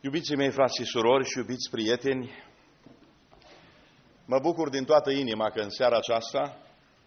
Iubiții mei, frați și surori și iubiți prieteni, mă bucur din toată inima că în seara aceasta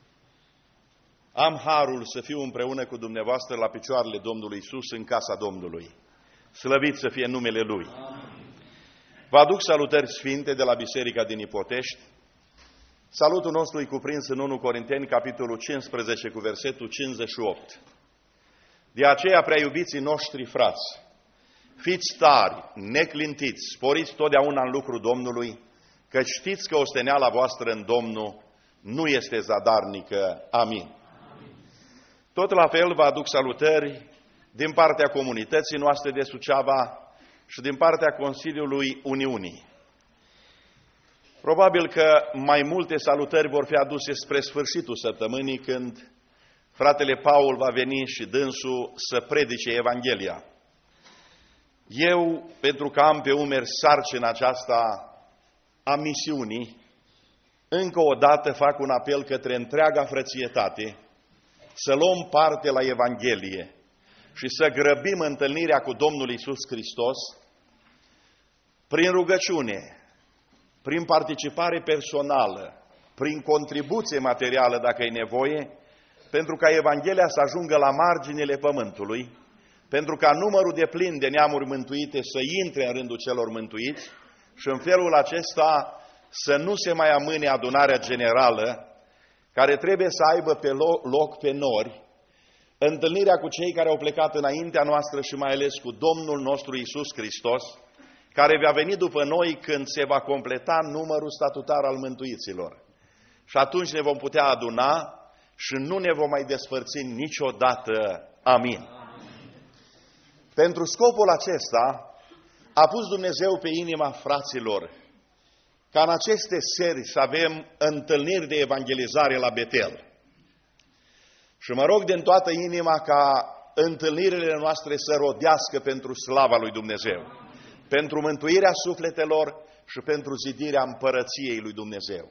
am harul să fiu împreună cu dumneavoastră la picioarele Domnului Iisus în casa Domnului. Slăvit să fie numele Lui. Vă aduc salutări sfinte de la Biserica din Ipotești. Salutul nostru e cuprins în 1 Corinteni, capitolul 15, cu versetul 58. De aceea, prea iubiții noștri frați, fiți tari, neclintiți, sporiți totdeauna în lucrul Domnului, că știți că osteneala voastră în Domnul nu este zadarnică. Amin. Tot la fel vă aduc salutări din partea comunității noastre de Suceava și din partea Consiliului Uniunii. Probabil că mai multe salutări vor fi aduse spre sfârșitul săptămânii, când fratele Paul va veni și dânsul să predice Evanghelia. Eu, pentru că am pe umeri sarcina aceasta a misiunii, încă o dată fac un apel către întreaga frățietate să luăm parte la Evanghelie și să grăbim întâlnirea cu Domnul Iisus Hristos prin rugăciune, prin participare personală, prin contribuție materială dacă e nevoie, pentru ca Evanghelia să ajungă la marginile pământului, pentru ca numărul de plin de neamuri mântuite să intre în rândul celor mântuiți și în felul acesta să nu se mai amâne adunarea generală, care trebuie să aibă pe loc pe nori întâlnirea cu cei care au plecat înaintea noastră și mai ales cu Domnul nostru Iisus Hristos, care va veni după noi când se va completa numărul statutar al mântuiților. Și atunci ne vom putea aduna și nu ne vom mai despărți niciodată. Amin. Pentru scopul acesta a pus Dumnezeu pe inima fraților ca în aceste seri să avem întâlniri de evangelizare la Betel. Și mă rog din toată inima ca întâlnirile noastre să rodească pentru slava lui Dumnezeu, pentru mântuirea sufletelor și pentru zidirea împărăției lui Dumnezeu.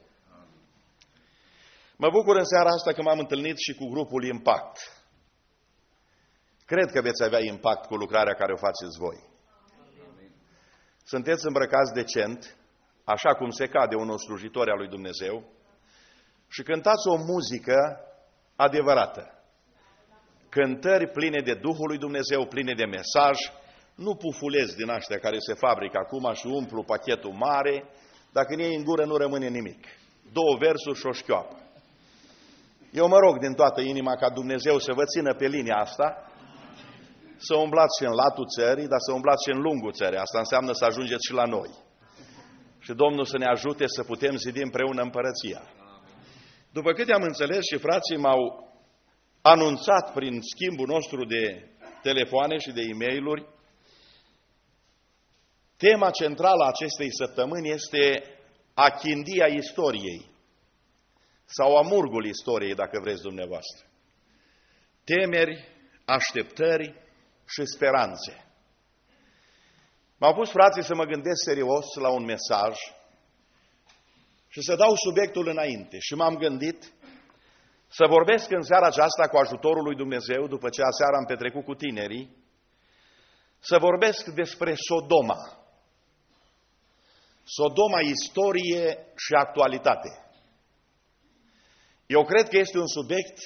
Mă bucur în seara asta că m-am întâlnit și cu grupul Impact. Cred că veți avea impact cu lucrarea care o faceți voi. Sunteți îmbrăcați decent, așa cum se cade unul slujitor al lui Dumnezeu, și cântați o muzică adevărată. Cântări pline de Duhul lui Dumnezeu, pline de mesaj, nu pufulezi din aștia care se fabrică acum și umplu pachetul mare, dacă în ei în gură nu rămâne nimic. 2 versuri și o șchioapă. Eu mă rog din toată inima ca Dumnezeu să vă țină pe linia asta, să umblați și în latul țării, dar să umblați și în lungul țării. Asta înseamnă să ajungeți și la noi. Și Domnul să ne ajute să putem zidi împreună împărăția. După câte am înțeles și frații m-au anunțat prin schimbul nostru de telefoane și de e-mail-uri, tema centrală a acestei săptămâni este achindia istoriei sau amurgul istoriei, dacă vreți dumneavoastră. Temeri, așteptări și speranțe. M-au pus frații să mă gândesc serios la un mesaj și să dau subiectul înainte. Și m-am gândit să vorbesc în seara aceasta cu ajutorul lui Dumnezeu, după ce aseară am petrecut cu tinerii, să vorbesc despre Sodoma. Sodoma, istorie și actualitate. Eu cred că este un subiect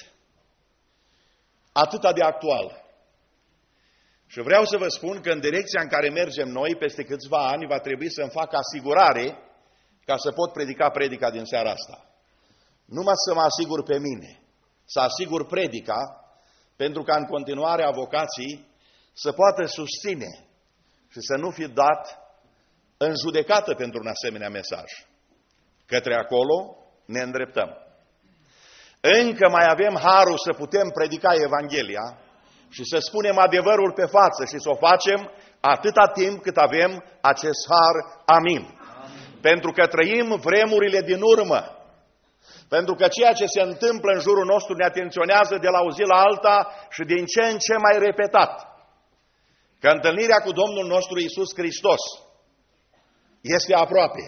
atât de actual. Și vreau să vă spun că în direcția în care mergem noi, peste câțiva ani, va trebui să-mi fac asigurare ca să pot predica predica din seara asta. Numai să mă asigur pe mine, să asigur predica, pentru ca în continuare avocații să poată susține și să nu fi dat în judecată pentru un asemenea mesaj. Către acolo ne îndreptăm. Încă mai avem harul să putem predica Evanghelia și să spunem adevărul pe față și să o facem atâta timp cât avem acest har. Amin. Pentru că trăim vremurile din urmă. Pentru că ceea ce se întâmplă în jurul nostru ne atenționează de la o zi la alta și din ce în ce mai repetat. Că întâlnirea cu Domnul nostru Iisus Hristos este aproape.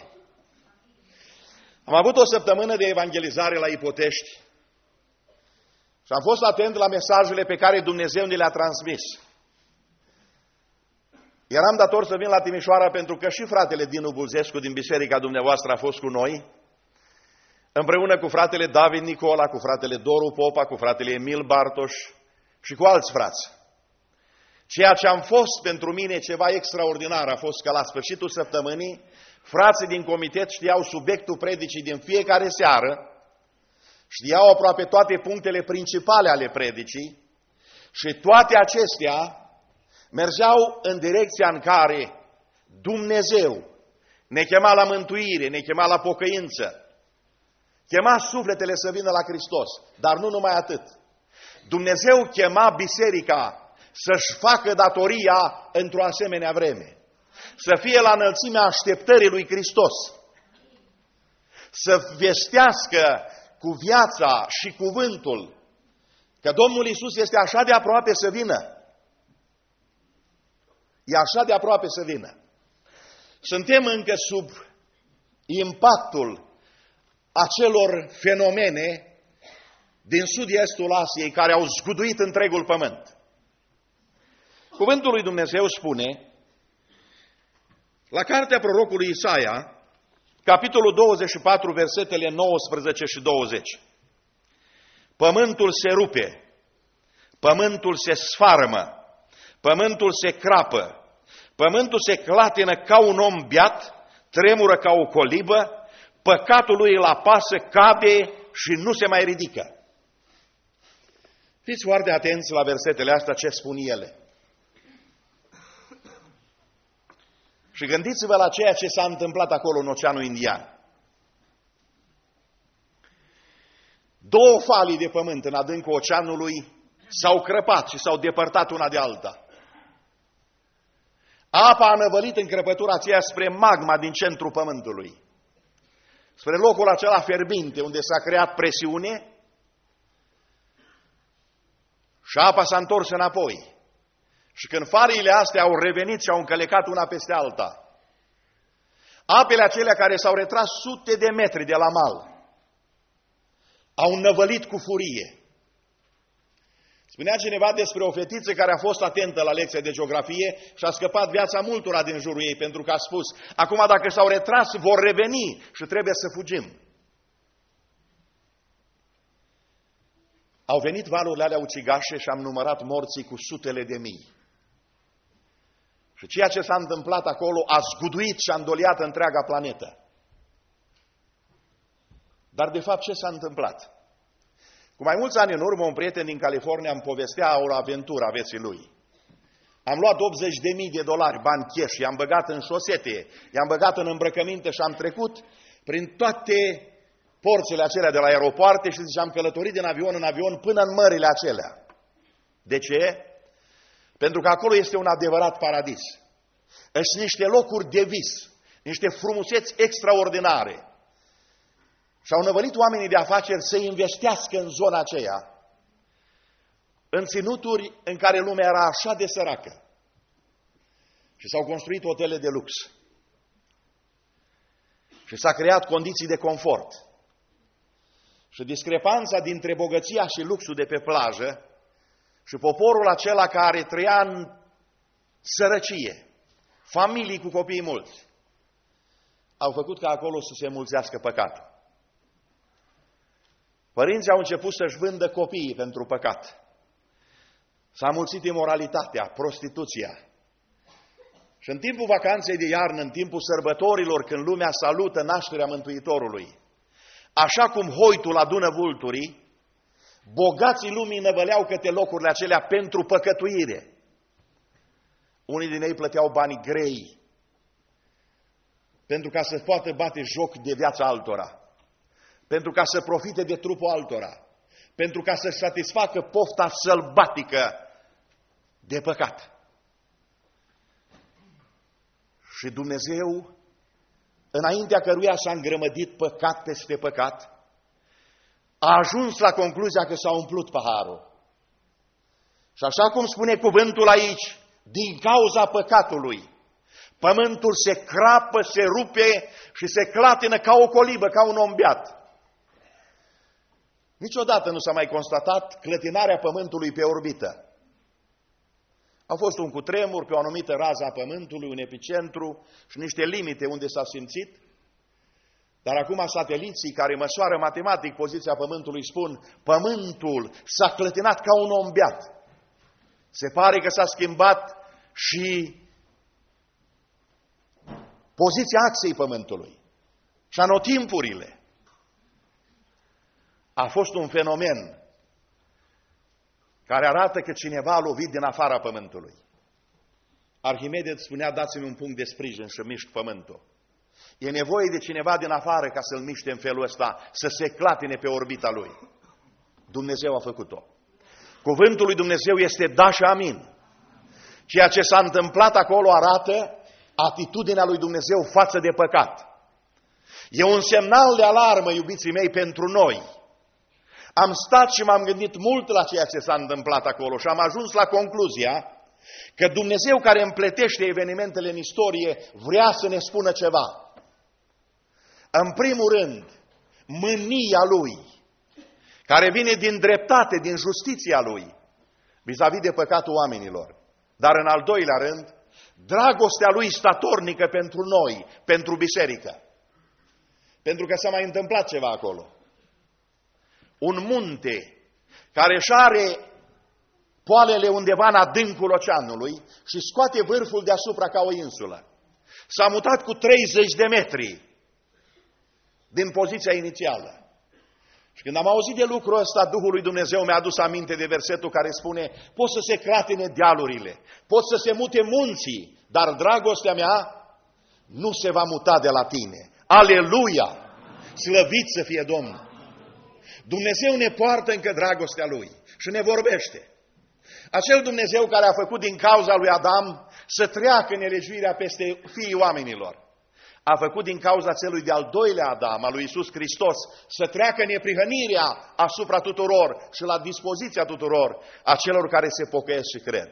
Am avut o săptămână de evangelizare la Ipotești și am fost atent la mesajele pe care Dumnezeu ne le-a transmis. Eram dator să vin la Timișoara pentru că și fratele Dinu Bulzescu din biserica dumneavoastră a fost cu noi, împreună cu fratele David Nicola, cu fratele Doru Popa, cu fratele Emil Bartoș și cu alți frați. Ceea ce am fost pentru mine ceva extraordinar a fost că la sfârșitul săptămânii frații din comitet știau subiectul predicii din fiecare seară, știau aproape toate punctele principale ale predicii și toate acestea mergeau în direcția în care Dumnezeu ne chema la mântuire, ne chema la pocăință, chema sufletele să vină la Hristos, dar nu numai atât. Dumnezeu chema biserica să-și facă datoria într-o asemenea vreme, să fie la înălțimea așteptării lui Hristos, să vestească cu viața și cuvântul că Domnul Iisus este așa de aproape să vină. E așa de aproape să vină. Suntem încă sub impactul acelor fenomene din sud-estul Asiei care au zguduit întregul pământ. Cuvântul lui Dumnezeu spune, la cartea prorocului Isaia, capitolul 24, versetele 19 și 20. Pământul se rupe, pământul se sfarmă, pământul se crapă, pământul se clatină ca un om beat, tremură ca o colibă, păcatul lui îl apasă, cade și nu se mai ridică. Fiți foarte atenți la versetele astea, ce spun ele. Și gândiți-vă la ceea ce s-a întâmplat acolo în Oceanul Indian. Două falii de pământ în adâncul oceanului s-au crăpat și s-au depărtat una de alta. Apa a năvălit în crăpătura aceea spre magma din centrul pământului, spre locul acela fierbinte unde s-a creat presiune și apa s-a întors înapoi. Și când fariile astea au revenit și au încălecat una peste alta, apele acelea care s-au retras sute de metri de la mal au năvălit cu furie. Spunea cineva despre o fetiță care a fost atentă la lecția de geografie și a scăpat viața multora din jurul ei, pentru că a spus, acum dacă s-au retras, vor reveni și trebuie să fugim. Au venit valurile alea ucigașe și am numărat morții cu sutele de mii. Și ceea ce s-a întâmplat acolo a zguduit și a îndoliat întreaga planetă. Dar de fapt ce s-a întâmplat? Cu mai mulți ani în urmă, un prieten din California îmi povestea o aventură a vieții lui. Am luat $80.000, bani cash, i-am băgat în șosete, i-am băgat în îmbrăcăminte și am trecut prin toate porțile acelea de la aeropoarte și zice, am călătorit din avion în avion până în mările acelea. De ce? Pentru că acolo este un adevărat paradis. Sunt niște locuri de vis, niște frumuseți extraordinare. Și au năvălit oamenii de afaceri să investească în zona aceea, în ținuturi în care lumea era așa de săracă. Și s-au construit hotele de lux. Și s-a creat condiții de confort. Și discrepanța dintre bogăția și luxul de pe plajă și poporul acela care trăia în sărăcie, familii cu copii mulți, au făcut ca acolo să se mulțească păcatul. Părinții au început să-și vândă copiii pentru păcat. S-a mulțit imoralitatea, prostituția. Și în timpul vacanței de iarnă, în timpul sărbătorilor, când lumea salută nașterea Mântuitorului, așa cum hoitul adună vulturii, bogații lumii năvăleau către locurile acelea pentru păcătuire. Unii din ei plăteau bani grei pentru ca să poată bate joc de viața altora, pentru ca să profite de trupul altora, pentru ca să-și satisfacă pofta sălbatică de păcat. Și Dumnezeu, înaintea căruia s-a îngrămădit păcat peste păcat, a ajuns la concluzia că s-a umplut paharul. Și așa cum spune cuvântul aici, din cauza păcatului, pământul se crapă, se rupe și se clatină ca o colibă, ca un om beat. Niciodată nu s-a mai constatat clătinarea pământului pe orbită. A fost un cutremur pe o anumită rază a Pământului, un epicentru și niște limite unde s-a simțit. Dar acum sateliții care măsoară matematic poziția Pământului spun: Pământul s-a clătinat ca un om beat. Se pare că s-a schimbat și poziția axei Pământului și anotimpurile. A fost un fenomen care arată că cineva a lovit din afara Pământului. Arhimede spunea: dați-mi un punct de sprijin și mișc Pământul. E nevoie de cineva din afară ca să-l miște în felul ăsta, să se clatine pe orbita lui. Dumnezeu a făcut-o. Cuvântul lui Dumnezeu este da și amin. Ceea ce s-a întâmplat acolo arată atitudinea lui Dumnezeu față de păcat. E un semnal de alarmă, iubiții mei, pentru noi. Am stat și m-am gândit mult la ceea ce s-a întâmplat acolo și am ajuns la concluzia că Dumnezeu, care împletește evenimentele în istorie, vrea să ne spună ceva. În primul rând, mânia Lui, care vine din dreptate, din justiția Lui, vis-a-vis de păcatul oamenilor. Dar în al doilea rând, dragostea Lui statornică pentru noi, pentru biserică. Pentru că s-a mai întâmplat ceva acolo. Un munte care își are poalele undeva în adâncul oceanului și scoate vârful deasupra ca o insulă. S-a mutat cu 30 de metri din poziția inițială. Și când am auzit de lucrul ăsta, Duhul lui Dumnezeu mi-a adus aminte de versetul care spune: pot să se clatine dealurile, pot să se mute munții, dar dragostea mea nu se va muta de la tine. Aleluia! Slăvit să fie Domnul! Dumnezeu ne poartă încă dragostea Lui și ne vorbește. Acel Dumnezeu care a făcut din cauza lui Adam să treacă nelegiuirea peste fiii oamenilor, a făcut din cauza celui de-al doilea Adam, al lui Iisus Hristos, să treacă neprihănirea asupra tuturor și la dispoziția tuturor a celor care se pocăiesc și cred.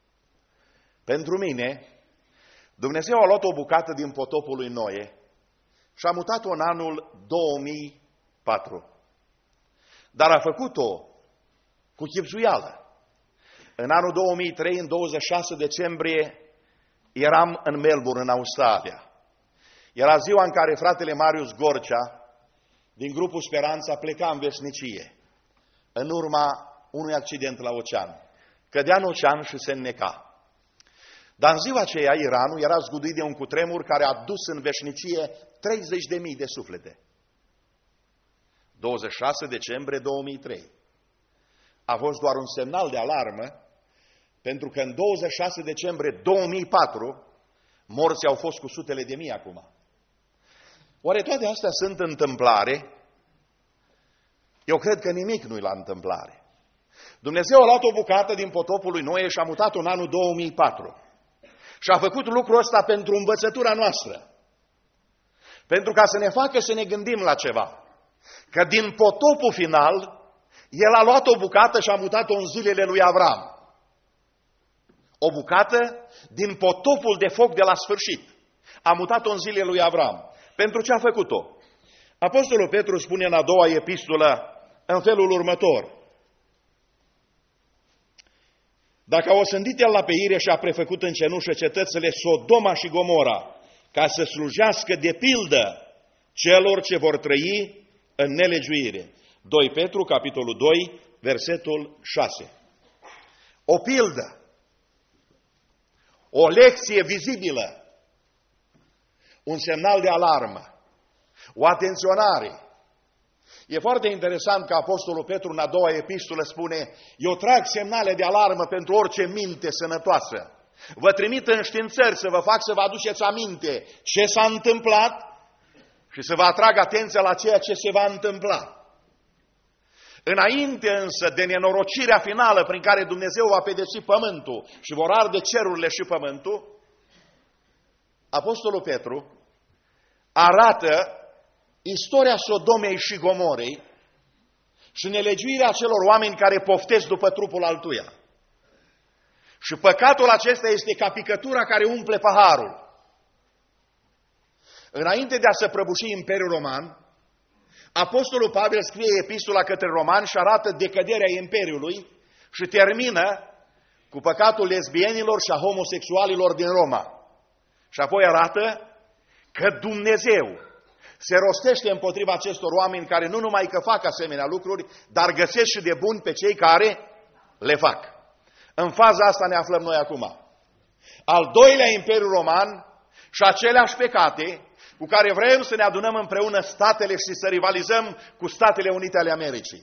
Pentru mine, Dumnezeu a luat o bucată din potopul lui Noe și a mutat-o în anul 2004. Dar a făcut-o cu chibzuială. În anul 2003, în 26 decembrie, eram în Melbourne, în Australia. Era ziua în care fratele Marius Gorcea, din grupul Speranța, pleca în veșnicie, în urma unui accident la ocean. Cădea în ocean și se înneca. Dar în ziua aceea, Iranul era zguduit de un cutremur care a dus în veșnicie 30.000 de suflete. 26 decembrie 2003. A fost doar un semnal de alarmă, pentru că în 26 decembrie 2004 morții au fost cu sutele de mii acum. Oare toate astea sunt întâmplare? Eu cred că nimic nu-i la întâmplare. Dumnezeu a luat o bucată din potopul lui Noe și a mutat-o în anul 2004. Și a făcut lucrul ăsta pentru învățătura noastră. Pentru ca să ne facă să ne gândim la ceva. Că din potopul final, El a luat o bucată și a mutat-o în zilele lui Avram. O bucată din potopul de foc de la sfârșit. A mutat-o în zilele lui Avram. Pentru ce a făcut-o? Apostolul Petru spune în a doua epistolă în felul următor: dacă a osândit El la peire și a prefăcut în cenușă cetățile Sodoma și Gomora, ca să slujească de pildă celor ce vor trăi în nelegiuire. 2 Petru, capitolul 2, versetul 6. O pildă, o lecție vizibilă, un semnal de alarmă, o atenționare. E foarte interesant că Apostolul Petru în a doua epistolă spune: eu trag semnale de alarmă pentru orice minte sănătoasă. Vă trimit înștiințări să vă fac să vă aduceți aminte ce s-a întâmplat și să vă atrag atenția la ceea ce se va întâmpla. Înainte însă de nenorocirea finală prin care Dumnezeu va pedepsi pământul și vor arde cerurile și pământul, Apostolul Petru arată istoria Sodomei și Gomorei și nelegiuirea celor oameni care poftesc după trupul altuia. Și păcatul acesta este ca picătura care umple paharul. Înainte de a se prăbuși Imperiul Roman, Apostolul Pavel scrie epistola către romani și arată decăderea Imperiului și termină cu păcatul lesbienilor și a homosexualilor din Roma. Și apoi arată că Dumnezeu se rostește împotriva acestor oameni care nu numai că fac asemenea lucruri, dar găsesc și de bun pe cei care le fac. În faza asta ne aflăm noi acum. Al doilea Imperiu Roman și aceleași pecate cu care vrem să ne adunăm împreună statele și să rivalizăm cu Statele Unite ale Americii.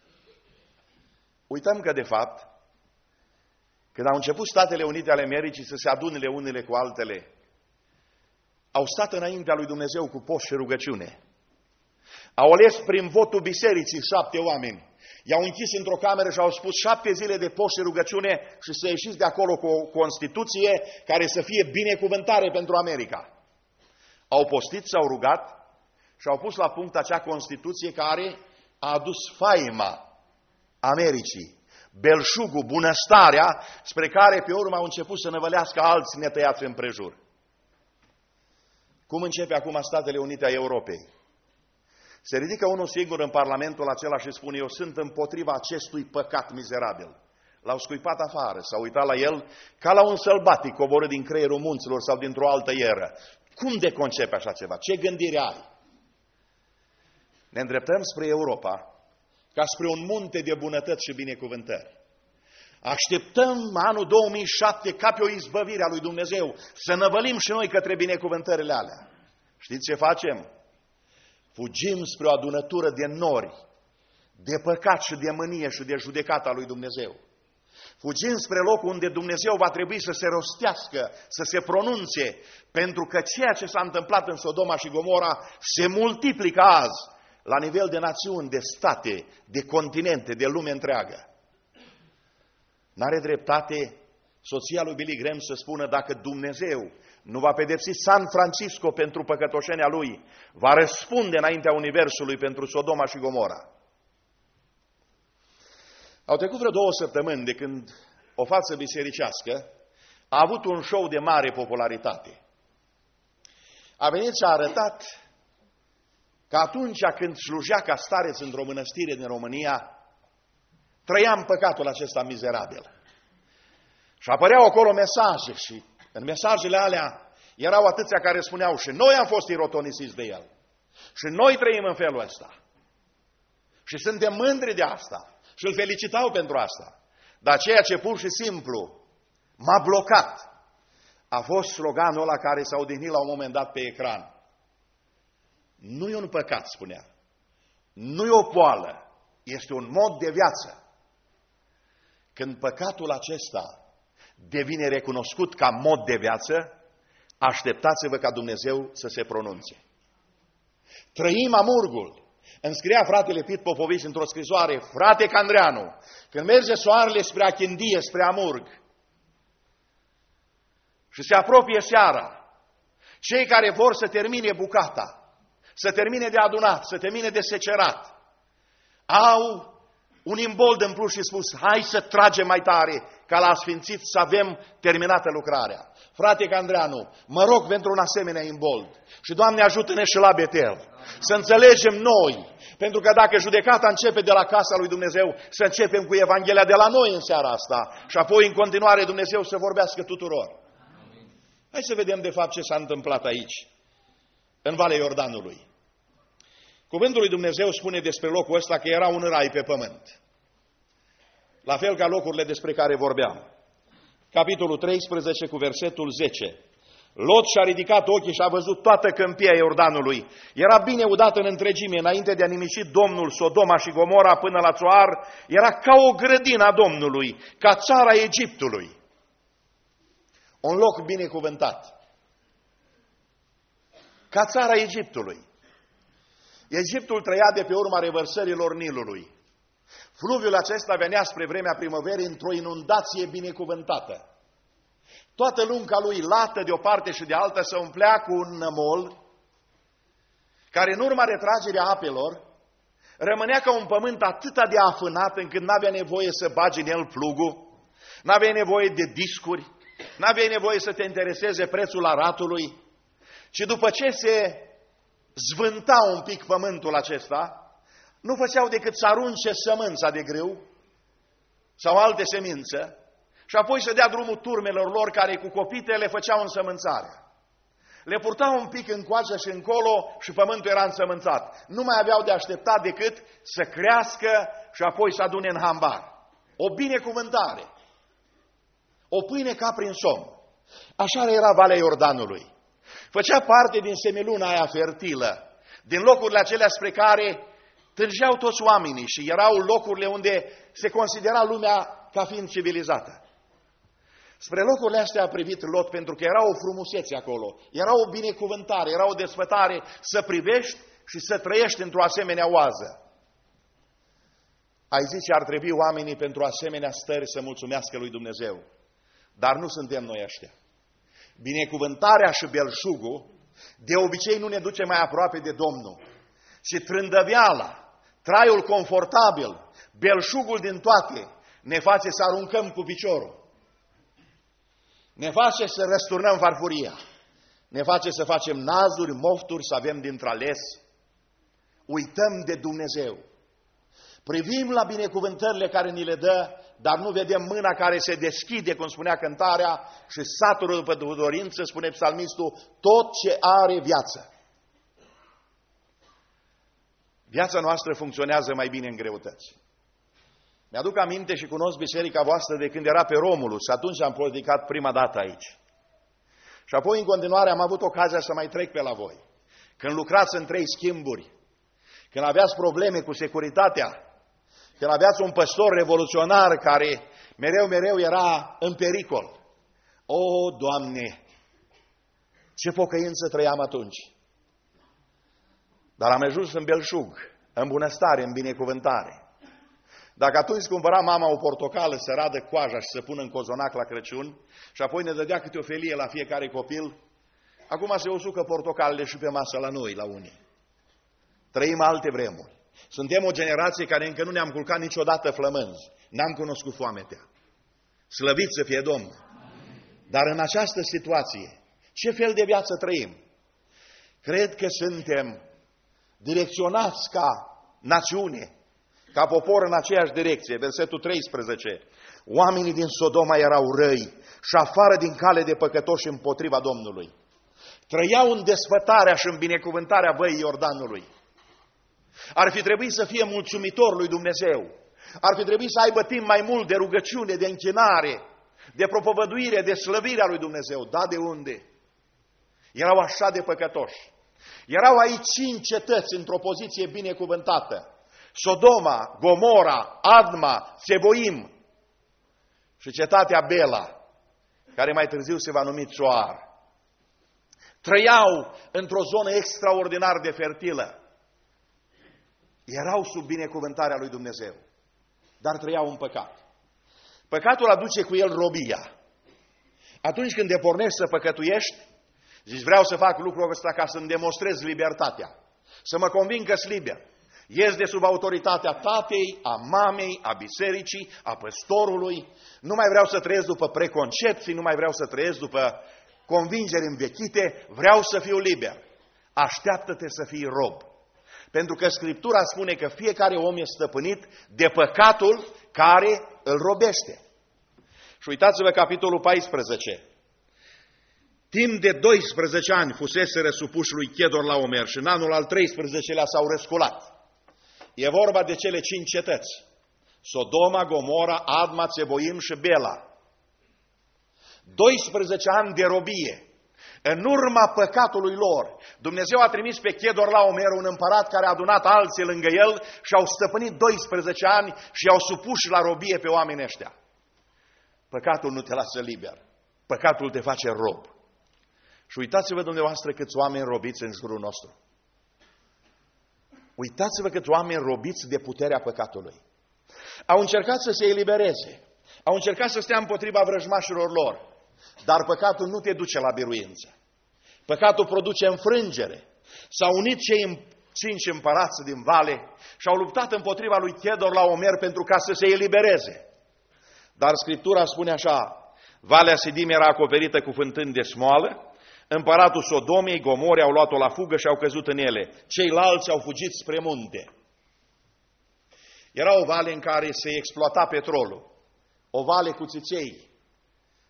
Uităm că, de fapt, când au început Statele Unite ale Americii să se adune unele cu altele, au stat înaintea lui Dumnezeu cu post și rugăciune. Au ales prin votul bisericii 7 oameni. I-au închis într-o cameră și au spus 7 zile de post și rugăciune și să ieșiți de acolo cu o Constituție care să fie binecuvântare pentru America. Au postit, s-au rugat și au pus la punct acea Constituție care a adus faima Americii, belșugul, bunăstarea, spre care pe urmă au început să năvălească alți netăiați împrejur. Cum începe acum Statele Unite a Europei? Se ridică unul singur în Parlamentul acela și spune: eu sunt împotriva acestui păcat mizerabil. L-au scuipat afară, s-au uitat la el ca la un sălbatic coborât din creierul munților sau dintr-o altă ieră. Cum de concepe așa ceva? Ce gândire ai? Ne îndreptăm spre Europa ca spre un munte de bunătăți și binecuvântări. Așteptăm anul 2007 ca pe o izbăvire a lui Dumnezeu, să năvălim și noi către binecuvântările alea. Știți ce facem? Fugim spre o adunătură de nori, de păcat și de mânie și de judecata lui Dumnezeu. Fugim spre locul unde Dumnezeu va trebui să se rostească, să se pronunțe, pentru că ceea ce s-a întâmplat în Sodoma și Gomora se multiplică azi la nivel de națiuni, de state, de continente, de lume întreagă. N-are dreptate soția lui Billy Graham să spună: dacă Dumnezeu nu va pedepsi San Francisco pentru păcătoșenia lui, va răspunde înaintea Universului pentru Sodoma și Gomora. Au trecut vreo 2 săptămâni de când o față bisericească a avut un show de mare popularitate. A venit și a arătat că atunci când slujea ca stareț într-o mănăstire din România, trăiam păcatul acesta mizerabil. Și apăreau acolo mesaje și în mesajele alea erau atâția care spuneau: și noi am fost irotonisiți de el. Și noi trăim în felul ăsta. Și suntem mândri de asta. Și îl felicitau pentru asta. Dar ceea ce pur și simplu m-a blocat a fost sloganul ăla care s-a odihnit la un moment dat pe ecran. Nu e un păcat, spunea. Nu e o boală. Este un mod de viață. Când păcatul acesta devine recunoscut ca mod de viață, așteptați-vă ca Dumnezeu să se pronunțe. Trăim amurgul. Îmi scria fratele Pit Popovici într-o scrisoare: frate Candreanu, când merge soarele spre Achindie, spre amurg, și se apropie seara, cei care vor să termine bucata, să termine de adunat, să termine de secerat, au un imbold în plus și spus: hai să tragem mai tare, ca la Sfințit să avem terminată lucrarea. Frate Candreanu, mă rog pentru un asemenea imbold și Doamne ajută-ne și la Betel. Să înțelegem noi, pentru că dacă judecata începe de la casa lui Dumnezeu, să începem cu Evanghelia de la noi în seara asta și apoi în continuare Dumnezeu să vorbească tuturor. Hai să vedem de fapt ce s-a întâmplat aici, în Valea Iordanului. Cuvântul lui Dumnezeu spune despre locul ăsta că era un rai pe pământ. La fel ca locurile despre care vorbeam. Capitolul 13 cu versetul 10. Lot și-a ridicat ochii și a văzut toată câmpia Iordanului. Era bine udată în întregime, înainte de a nimici Domnul Sodoma și Gomora până la Țoar. Era ca o grădină a Domnului, ca țara Egiptului. Un loc binecuvântat. Ca țara Egiptului. Egiptul trăia de pe urma revărsărilor Nilului. Fluviul acesta venea spre vremea primăverii într-o inundație binecuvântată. Toată lunga lui, lată de o parte și de alta, se umplea cu un nămol care, în urma retragerii apelor, rămânea ca un pământ atât de afânat încât n-avea nevoie să bagi în el plugul, n-avea nevoie de discuri, n-avea nevoie să te intereseze prețul aratului, ci după ce se zvânta un pic pământul acesta, nu făceau decât să arunce sămânța de grâu sau alte semințe Și apoi să dea drumul turmelor lor care cu copite le făceau însămânțarea. Le purtau un pic încoace și încolo și pământul era însămânțat. Nu mai aveau de așteptat decât să crească și apoi să adune în hambar. O binecuvântare. O pâine ca prin somn. Așa era Valea Iordanului. Făcea parte din semiluna aia fertilă, din locurile acelea spre care târgeau toți oamenii și erau locurile unde se considera lumea ca fiind civilizată. Spre locurile astea a privit Lot pentru că era o frumusețe acolo, era o binecuvântare, era o desfătare să privești și să trăiești într-o asemenea oază. Ai zice, ar trebui oamenii pentru asemenea stări să mulțumească lui Dumnezeu, dar nu suntem noi ăștia. Binecuvântarea și belșugul de obicei nu ne duce mai aproape de Domnul. Și trândăveala, traiul confortabil, belșugul din toate, ne face să aruncăm cu piciorul. Ne face să răsturnăm farfuria. Ne face să facem nazuri, mofturi, să avem dintre-ales. Uităm de Dumnezeu. Privim la binecuvântările care ni le dă, dar nu vedem mâna care se deschide, cum spunea cântarea, și saturul după dorință, spune psalmistul, tot ce are viață. Viața noastră funcționează mai bine în greutăți. Mi-aduc aminte și cunosc biserica voastră de când era pe Romulus și atunci am predicat prima dată aici. Și apoi în continuare am avut ocazia să mai trec pe la voi. Când lucrați în 3 schimburi, când aveați probleme cu securitatea, când aveați un păstor revoluționar care mereu era în pericol. O, Doamne, ce pocăință trăiam atunci! Dar am ajuns în belșug, în bunăstare, în binecuvântare. Dacă atunci cumpăra mama o portocală să radă coaja și să pună în cozonac la Crăciun și apoi ne dădea câte o felie la fiecare copil, acum se usucă portocalele și pe masă la noi, la unii. Trăim alte vremuri. Suntem o generație care încă nu ne-am culcat niciodată flămânzi. N-am cunoscut foametea. Slăvit să fie Domnul. Dar în această situație, ce fel de viață trăim? Cred că suntem direcționați ca națiune, ca popor în aceeași direcție. Versetul 13. Oamenii din Sodoma erau răi și afară din cale de păcătoși împotriva Domnului. Trăiau în desfătarea și în binecuvântarea Văii Iordanului. Ar fi trebuit să fie mulțumitor lui Dumnezeu. Ar fi trebuit să aibă timp mai mult de rugăciune, de închinare, de propovăduire, de slăvire a lui Dumnezeu. Da, de unde? Erau așa de păcătoși. Erau aici 5 cetăți într-o poziție binecuvântată. Sodoma, Gomora, Adma, Seboim și cetatea Bela, care mai târziu se va numi Țoar. Trăiau într-o zonă extraordinar de fertilă. Erau sub binecuvântarea lui Dumnezeu, dar trăiau în păcat. Păcatul aduce cu el robia. Atunci când te pornești să păcătuiești, zici, vreau să fac lucrul ăsta ca să-mi demonstrez libertatea, să mă conving că-s liber. Ies de sub autoritatea tatei, a mamei, a bisericii, a păstorului. Nu mai vreau să trăiesc după preconcepții, nu mai vreau să trăiesc după convingeri învechite, vreau să fiu liber. Așteaptă-te să fii rob. Pentru că Scriptura spune că fiecare om este stăpânit de păcatul care îl robește. Și uitați-vă capitolul 14. Timp de 12 ani fuseseră supuși lui Chedorlaomer și în anul al 13-lea s-au răsculat. E vorba de cele 5 cetăți. Sodoma, Gomora, Adma, Seboim și Bela. 12 ani de robie. În urma păcatului lor, Dumnezeu a trimis pe Chedorlaomer, un împărat care a adunat alții lângă el și au stăpânit 12 ani și i-au supuși la robie pe oamenii ăștia. Păcatul nu te lasă liber. Păcatul te face rob. Și uitați-vă dumneavoastră câți oameni robiți în jurul nostru. Uitați-vă câți oameni robiți de puterea păcatului. Au încercat să se elibereze. Au încercat să stea împotriva vrăjmașilor lor. Dar păcatul nu te duce la biruință. Păcatul produce înfrângere. S-au unit cei 5 împărați din vale și au luptat împotriva lui Chedorlaomer pentru ca să se elibereze. Dar Scriptura spune așa, Valea Sidim era acoperită cu fântâni de smoală, împăratul Sodomei, Gomorei au luat-o la fugă și au căzut în ele. Ceilalți au fugit spre munte. Era o vale în care se exploata petrolul, o vale cu țiței,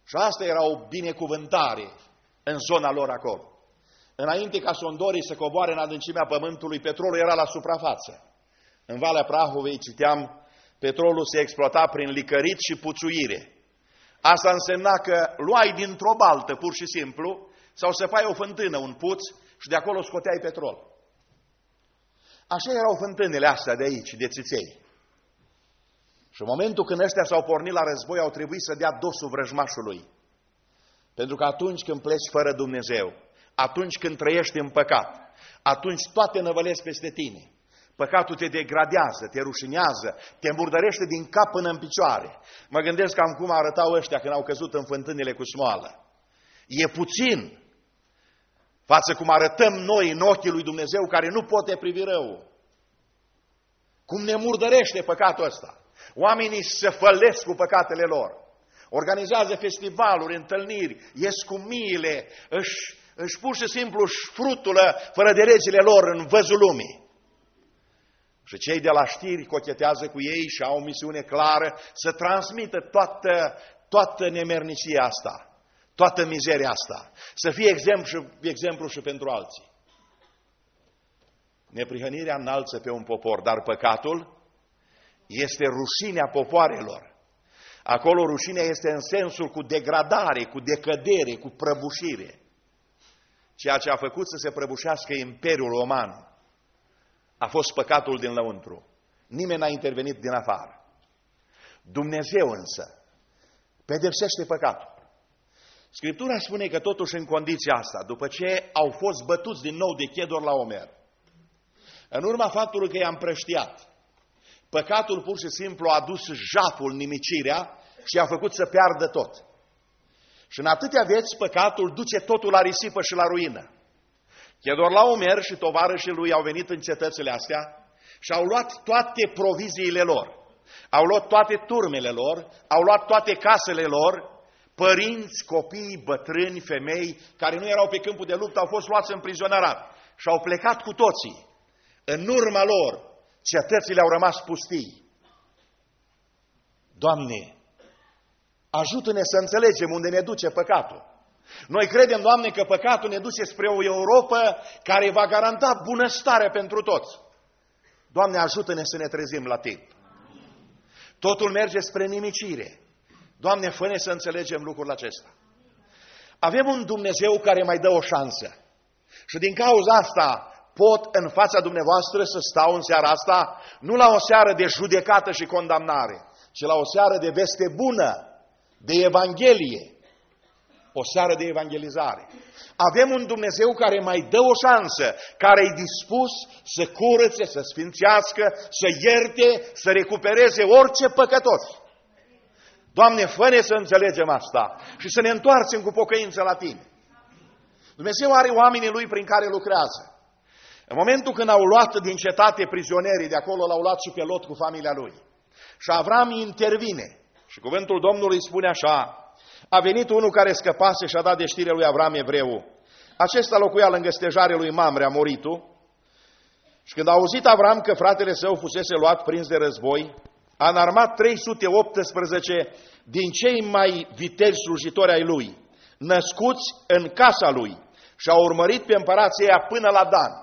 Și asta era o binecuvântare în zona lor acolo. Înainte ca sondorii să coboare în adâncimea pământului, petrolul era la suprafață. În Valea Prahovei, citeam, petrolul se exploata prin licărit și puțuire. Asta însemna că luai dintr-o baltă, pur și simplu, sau săpai o fântână, un puț, și de acolo scoteai petrol. Așa erau fântânele astea de aici, de țiței. Și în momentul când ăștia s-au pornit la război, au trebuit să dea dosul vrăjmașului. Pentru că atunci când pleci fără Dumnezeu, atunci când trăiești în păcat, atunci toate năvălesc peste tine. Păcatul te degradează, te rușinează, te îmburdărește din cap până în picioare. Mă gândesc cam cum arătau ăștia când au căzut în fântânile cu smoală. E puțin față cum arătăm noi în ochii lui Dumnezeu care nu poate privi rău. Cum ne murdărește păcatul ăsta. Oamenii se fălesc cu păcatele lor. Organizează festivaluri, întâlniri, ies cu miile, își pur și simplu își frutulă fără de regile lor în văzul lumii. Și cei de la știri cochetează cu ei și au o misiune clară să transmită toată nemernicia asta, toată mizeria asta, să fie exemplu și pentru alții. Neprihănirea înalță pe un popor, dar păcatul este rușinea popoarelor. Acolo rușinea este în sensul cu degradare, cu decădere, cu prăbușire. Ceea ce a făcut să se prăbușească Imperiul Roman a fost păcatul din lăuntru. Nimeni n-a intervenit din afară. Dumnezeu însă pedepsește păcatul. Scriptura spune că totuși în condiția asta, după ce au fost bătuți din nou de Chedor la Omer, în urma faptului că i-a împrăștiat, păcatul pur și simplu a dus jaful, nimicirea și a făcut să piardă tot. Și în atâtea vieți păcatul duce totul la risipă și la ruină. Chedorlaomer și tovarășii lui au venit în cetățile astea și au luat toate proviziile lor, au luat toate turmele lor, au luat toate casele lor, părinți, copii, bătrâni, femei care nu erau pe câmpul de luptă au fost luați în prizonerat și au plecat cu toții. În urma lor, cetățile au rămas pustii. Doamne, ajută-ne să înțelegem unde ne duce păcatul. Noi credem, Doamne, că păcatul ne duce spre o Europă care va garanta bunăstare pentru toți. Doamne, ajută-ne să ne trezim la timp. Totul merge spre nimicire. Doamne, fă-ne să înțelegem lucrul acesta. Avem un Dumnezeu care mai dă o șansă. Și din cauza asta pot în fața dumneavoastră să stau în seara asta, nu la o seară de judecată și condamnare, ci la o seară de veste bună, de Evanghelie. O seară de evangelizare. Avem un Dumnezeu care mai dă o șansă, care e dispus să curățe, să sfințească, să ierte, să recupereze orice păcătos. Doamne, fă-ne să înțelegem asta și să ne întoarcem cu pocăință la Tine. Dumnezeu are oamenii Lui prin care lucrează. În momentul când au luat din cetate prizonierii, de acolo l-au luat și pe Lot cu familia lui. Și Avram intervine. Și cuvântul Domnului spune așa: a venit unul care scăpase și a dat de știre lui Avram evreu. Acesta locuia lângă stejarul lui Mamre, Amoritul. Și când a auzit Avram că fratele său fusese luat prins de război, a înarmat 318 din cei mai vitezi slujitori ai lui, născuți în casa lui, și a urmărit pe împărații ăia până la Dan.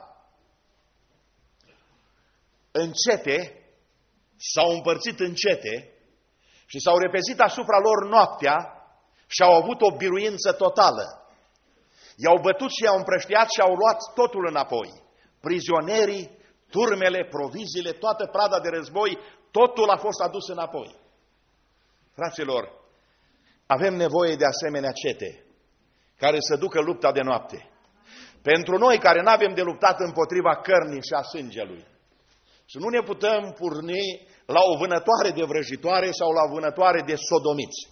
În cete s-au împărțit în cete și s-au repezit asupra lor noaptea și au avut o biruință totală. I-au bătut și i-au împrăștiat și au luat totul înapoi. Prizonierii, turmele, proviziile, toată prada de război, totul a fost adus înapoi. Fraților, avem nevoie de asemenea cete care să ducă lupta de noapte. Pentru noi care n-avem de luptat împotriva cărnii și a sângelui. Și nu ne putem porni la o vânătoare de vrăjitoare sau la o vânătoare de sodomiți.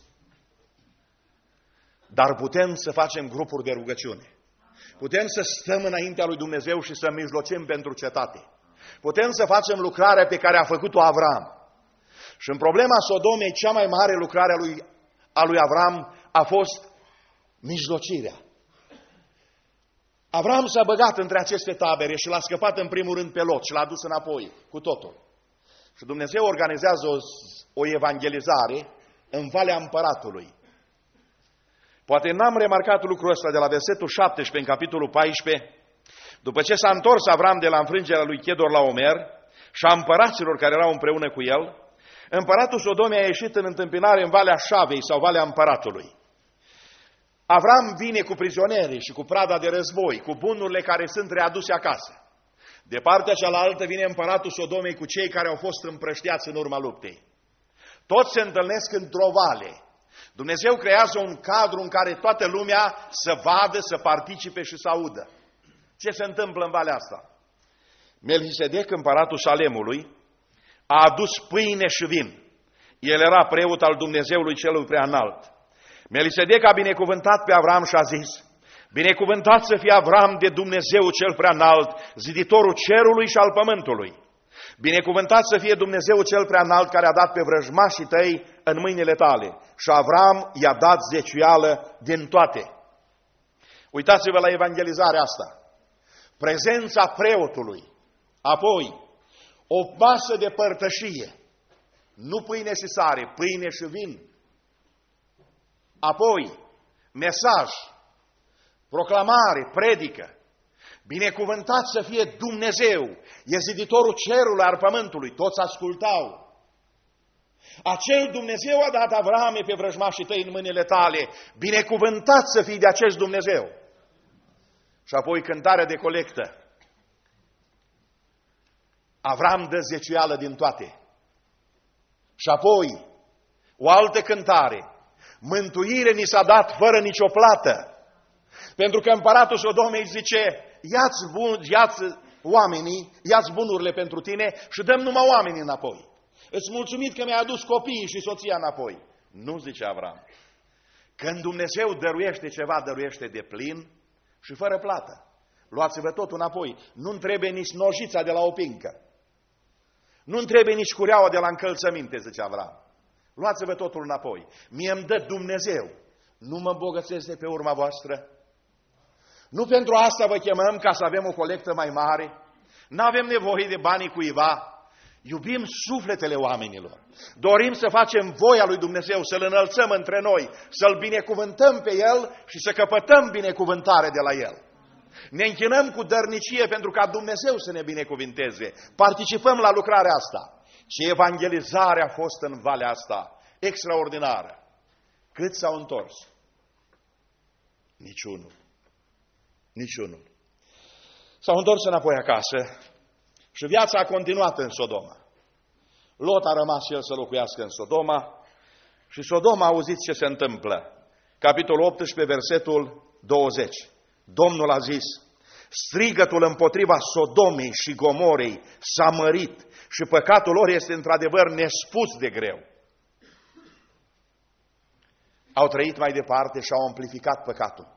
Dar putem să facem grupuri de rugăciune. Putem să stăm înaintea lui Dumnezeu și să mijlocim pentru cetate. Putem să facem lucrarea pe care a făcut-o Avram. Și în problema Sodomei, cea mai mare lucrare a lui Avram a fost mijlocirea. Avram s-a băgat între aceste tabere și l-a scăpat în primul rând pe Lot și l-a dus înapoi cu totul. Și Dumnezeu organizează o evangelizare în Valea Împăratului. Poate n-am remarcat lucrul ăsta de la versetul 17 în capitolul 14, după ce s-a întors Avram de la înfrângerea lui Chedor la Omer și a împăraților care erau împreună cu el, împăratul Sodomei a ieșit în întâmpinare în Valea Șavei sau Valea Împăratului. Avram vine cu prizonierii și cu prada de război, cu bunurile care sunt readuse acasă. De partea cealaltă vine împăratul Sodomei cu cei care au fost împrăștiați în urma luptei. Toți se întâlnesc într-o vale. Dumnezeu creează un cadru în care toată lumea să vadă, să participe și să audă. Ce se întâmplă în valea asta? Melchisedec, împăratul Salemului, a adus pâine și vin. El era preot al Dumnezeului celui preanalt. Melchisedec a binecuvântat pe Avram și a zis: binecuvântat să fie Avram de Dumnezeu cel preanalt, ziditorul cerului și al pământului. Binecuvântat să fie Dumnezeu cel preanalt care a dat pe vrăjmașii tăi în mâinile tale. Și Avram i-a dat zeciuială din toate. Uitați-vă la evangelizarea asta. Prezența preotului, apoi o masă de părtășie, nu pâine și sare, pâine și vin. Apoi, mesaj, proclamare, predică. Binecuvântat să fie Dumnezeu, e ziditorul cerului, al pământului. Toți ascultau. Acel Dumnezeu a dat Avrame pe vrăjmașii tăi în mâinile tale. Binecuvântat să fii de acest Dumnezeu. Și apoi cântarea de colectă. Avram dă zeciuială din toate. Și apoi o altă cântare. Mântuire ni s-a dat fără nicio plată. Pentru că împăratul Sodomei zice: ia-ți oamenii, ia-ți bunurile pentru tine și dăm numai oamenii înapoi. Îți mulțumit că mi-ai adus copiii și soția înapoi. Nu, zice Avram. Când Dumnezeu dăruiește ceva, dăruiește de plin și fără plată. Luați-vă totul înapoi. Nu-mi trebuie nici nojița de la o pincă. Nu-mi trebuie nici cureaua de la încălțăminte, zice Avram. Luați-vă totul înapoi. Mie îmi dă Dumnezeu. Nu mă îmbogățesc de pe urma voastră. Nu pentru asta vă chemăm ca să avem o colectă mai mare. N-avem nevoie de banii cuiva. Iubim sufletele oamenilor. Dorim să facem voia lui Dumnezeu, să-L înălțăm între noi, să-L binecuvântăm pe El și să căpătăm binecuvântare de la El. Ne închinăm cu dărnicie pentru ca Dumnezeu să ne binecuvinteze. Participăm la lucrarea asta. Ce evangelizare a fost în valea asta, extraordinară. Cât s-au întors? Niciunul. Niciunul. S-au întors înapoi acasă și viața a continuat în Sodoma. Lot a rămas și el să locuiască în Sodoma și Sodoma a auzit ce se întâmplă. Capitolul 18, versetul 20. Domnul a zis: strigătul împotriva Sodomei și Gomorei s-a mărit și păcatul lor este într-adevăr nespus de greu. Au trăit mai departe și au amplificat păcatul.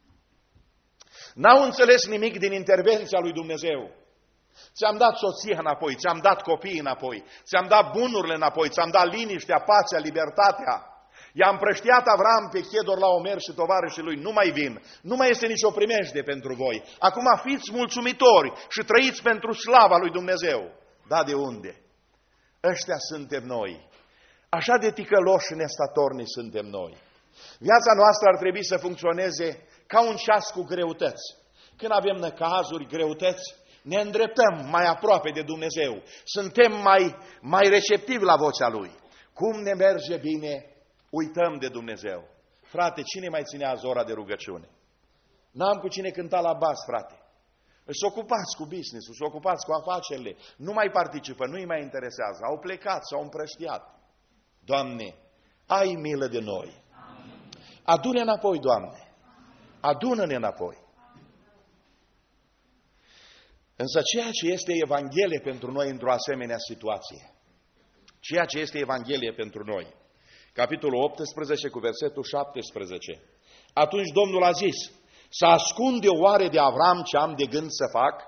N-au înțeles nimic din intervenția lui Dumnezeu. Ți-am dat soția înapoi, ți-am dat copiii înapoi, ți-am dat bunurile înapoi, ți-am dat liniștea, pacea, libertatea. I-a împrăștiat Avram pe Chedor la Omer și tovarășii lui: nu mai vin, nu mai este nicio primejde pentru voi. Acum fiți mulțumitori și trăiți pentru slava lui Dumnezeu. Da, de unde? Ăștia suntem noi. Așa de ticăloși nestatorni suntem noi. Viața noastră ar trebui să funcționeze ca un ceas cu greutăți. Când avem năcazuri, greutăți, ne îndreptăm mai aproape de Dumnezeu. Suntem mai receptivi la vocea Lui. Cum ne merge bine, uităm de Dumnezeu. Frate, cine mai ținea azi ora de rugăciune? N-am cu cine cânta la bas, frate. Își ocupați cu business-ul, își ocupați cu afacerile. Nu mai participă, nu îi mai interesează. Au plecat, s-au împrăștiat. Doamne, ai milă de noi. Adună-ne înapoi, Doamne. Adună-ne înapoi. Însă ceea ce este Evanghelie pentru noi într-o asemenea situație, ceea ce este Evanghelie pentru noi, capitolul 18 cu versetul 17, atunci Domnul a zis: să ascunde oare de Avram ce am de gând să fac?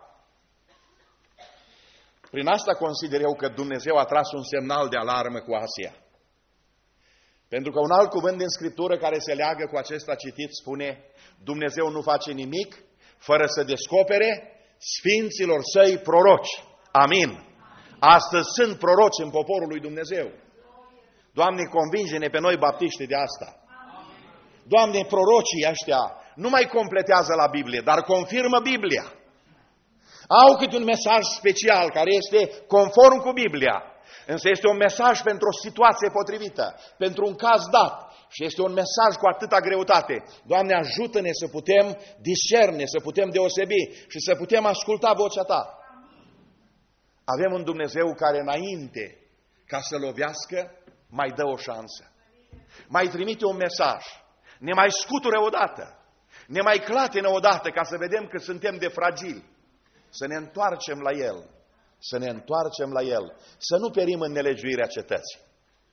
Prin asta consider eu că Dumnezeu a tras un semnal de alarmă cu Asia. Pentru că un alt cuvânt din Scriptură care se leagă cu acesta citit spune: Dumnezeu nu face nimic fără să descopere sfinților săi proroci. Amin. Astăzi sunt proroci în poporul lui Dumnezeu. Doamne, convinge-ne pe noi baptiști de asta. Doamne, prorocii ăștia nu mai completează la Biblie, dar confirmă Biblia. Au câte un mesaj special care este conform cu Biblia, însă este un mesaj pentru o situație potrivită, pentru un caz dat. Și este un mesaj cu atâta greutate. Doamne, ajută-ne să putem discerne, să putem deosebi și să putem asculta vocea Ta. Avem un Dumnezeu care înainte ca să lovească, mai dă o șansă. Mai trimite un mesaj. Ne mai scutură odată. Ne mai clatină odată ca să vedem că suntem de fragili. Să ne întoarcem la El. Să ne întoarcem la El. Să nu perim în nelegiuirea cetății.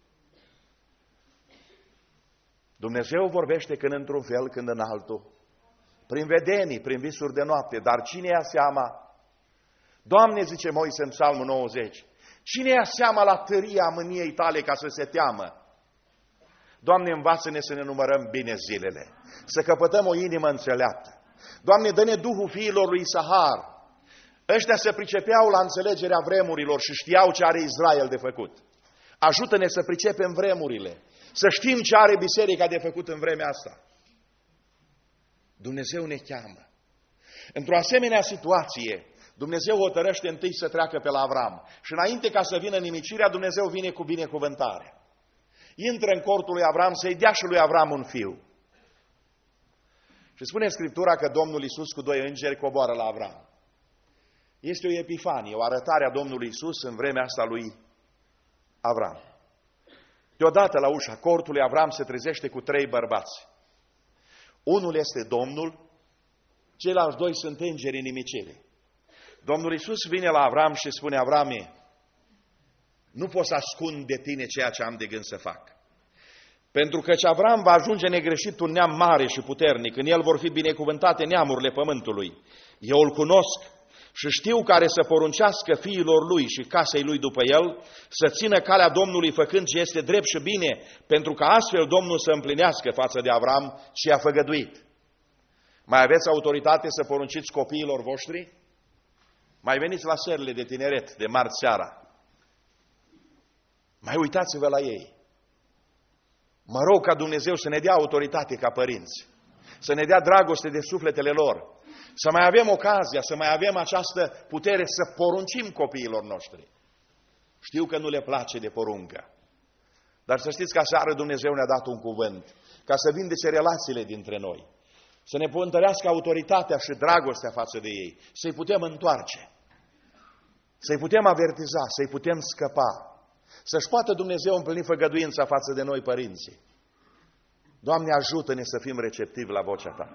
Dumnezeu vorbește când într-un fel, când în altul. Prin vedenii, prin visuri de noapte. Dar cine ia seama? Doamne, zice Moise în Psalmul 90, cine ia seama la tăria mâniei Tale ca să se teamă? Doamne, învață-ne să ne numărăm bine zilele, să căpătăm o inimă înțeleaptă. Doamne, dă-ne Duhul fiilor lui Isahar. Ăștia se pricepeau la înțelegerea vremurilor și știau ce are Israel de făcut. Ajută-ne să pricepem vremurile, să știm ce are biserica de făcut în vremea asta. Dumnezeu ne cheamă. Într-o asemenea situație, Dumnezeu hotărăște întâi să treacă pe la Avram. Și înainte ca să vină nimicirea, Dumnezeu vine cu binecuvântare. Intră în cortul lui Avram să-i dea și lui Avram un fiu. Și spune Scriptura că Domnul Iisus cu 2 îngeri coboară la Avram. Este o epifanie, o arătare a Domnului Iisus în vremea asta lui Avram. Deodată la ușa cortului Avram se trezește cu 3 bărbați. Unul este Domnul, ceilalți 2 sunt îngeri în nimicire. Domnul Iisus vine la Avram și spune, Avrame, nu pot să ascund de tine ceea ce am de gând să fac. Pentru că Avram va ajunge negreșit un neam mare și puternic, în el vor fi binecuvântate neamurile pământului. Eu îl cunosc și știu care să poruncească fiilor lui și casei lui după el, să țină calea Domnului făcând ce este drept și bine, pentru că astfel Domnul să împlinească față de Avram ce a făgăduit. Mai aveți autoritate să porunciți copiilor voștri? Mai veniți la serile de tineret, de marți seara. Mai uitați-vă la ei. Mă rog ca Dumnezeu să ne dea autoritate ca părinți, să ne dea dragoste de sufletele lor, să mai avem ocazia, să mai avem această putere să poruncim copiilor noștri. Știu că nu le place de poruncă, dar să știți că aseară Dumnezeu ne-a dat un cuvânt, ca să vindece relațiile dintre noi, să ne întărească autoritatea și dragostea față de ei, să-i putem întoarce, să-i putem avertiza, să-i putem scăpa, să-și poată Dumnezeu împlini făgăduința față de noi părinții. Doamne, ajută-ne să fim receptivi la vocea Ta.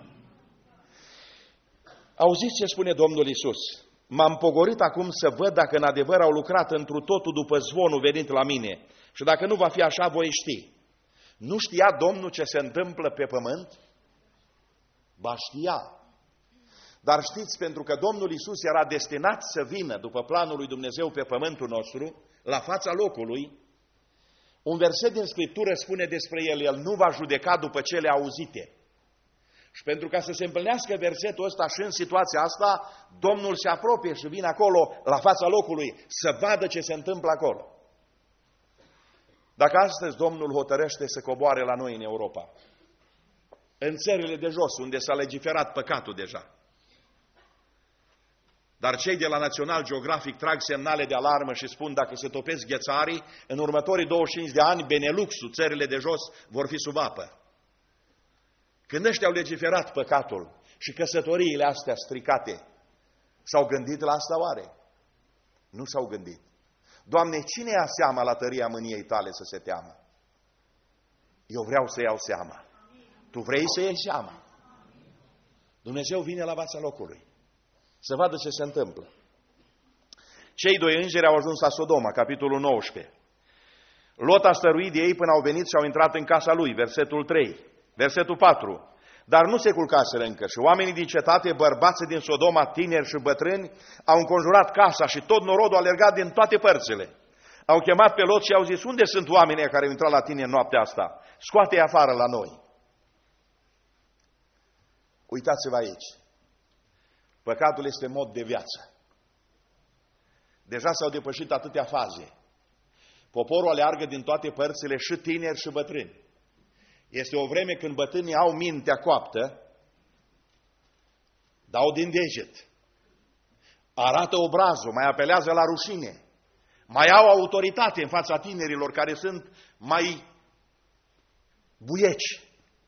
Auziți ce spune Domnul Iisus? M-am pogorit acum să văd dacă în adevăr au lucrat întru totul după zvonul venit la mine și dacă nu va fi așa, voi ști. Nu știa Domnul ce se întâmplă pe pământ? Ba știa. Dar știți, pentru că Domnul Iisus era destinat să vină după planul lui Dumnezeu pe pământul nostru, la fața locului, un verset din Scriptură spune despre El nu va judeca după cele auzite. Și pentru ca să se împlinească versetul ăsta și în situația asta, Domnul se apropie și vine acolo, la fața locului, să vadă ce se întâmplă acolo. Dacă astăzi Domnul hotărăște să coboare la noi în Europa, în țările de jos, unde s-a legiferat păcatul deja, dar cei de la National Geographic trag semnale de alarmă și spun dacă se topesc ghețarii, în următorii 25 de ani, Beneluxul, țările de jos, vor fi sub apă. Când ăștia au legiferat păcatul și căsătoriile astea stricate, s-au gândit la asta oare? Nu s-au gândit. Doamne, cine ia seama la tăria mâniei Tale să se teamă? Eu vreau să iau seama. Tu vrei să iei seama? Dumnezeu vine la fața locului să vadă ce se întâmplă. Cei 2 îngeri au ajuns la Sodoma, capitolul 19. Lot a stăruit de ei până au venit și au intrat în casa lui, versetul 3. Versetul 4. Dar nu se culcaseră încă și oamenii din cetate, bărbați din Sodoma, tineri și bătrâni, au înconjurat casa și tot norodul a alergat din toate părțile. Au chemat pe Lot și au zis, unde sunt oamenii care au intrat la tine în noaptea asta? Scoate-i afară la noi. Uitați-vă aici. Păcatul este mod de viață. Deja s-au depășit atâtea faze. Poporul aleargă din toate părțile și tineri și bătrâni. Este o vreme când bătrânii au mintea coaptă, dau din deget, arată obrazul, mai apelează la rușine, mai au autoritate în fața tinerilor care sunt mai buieci,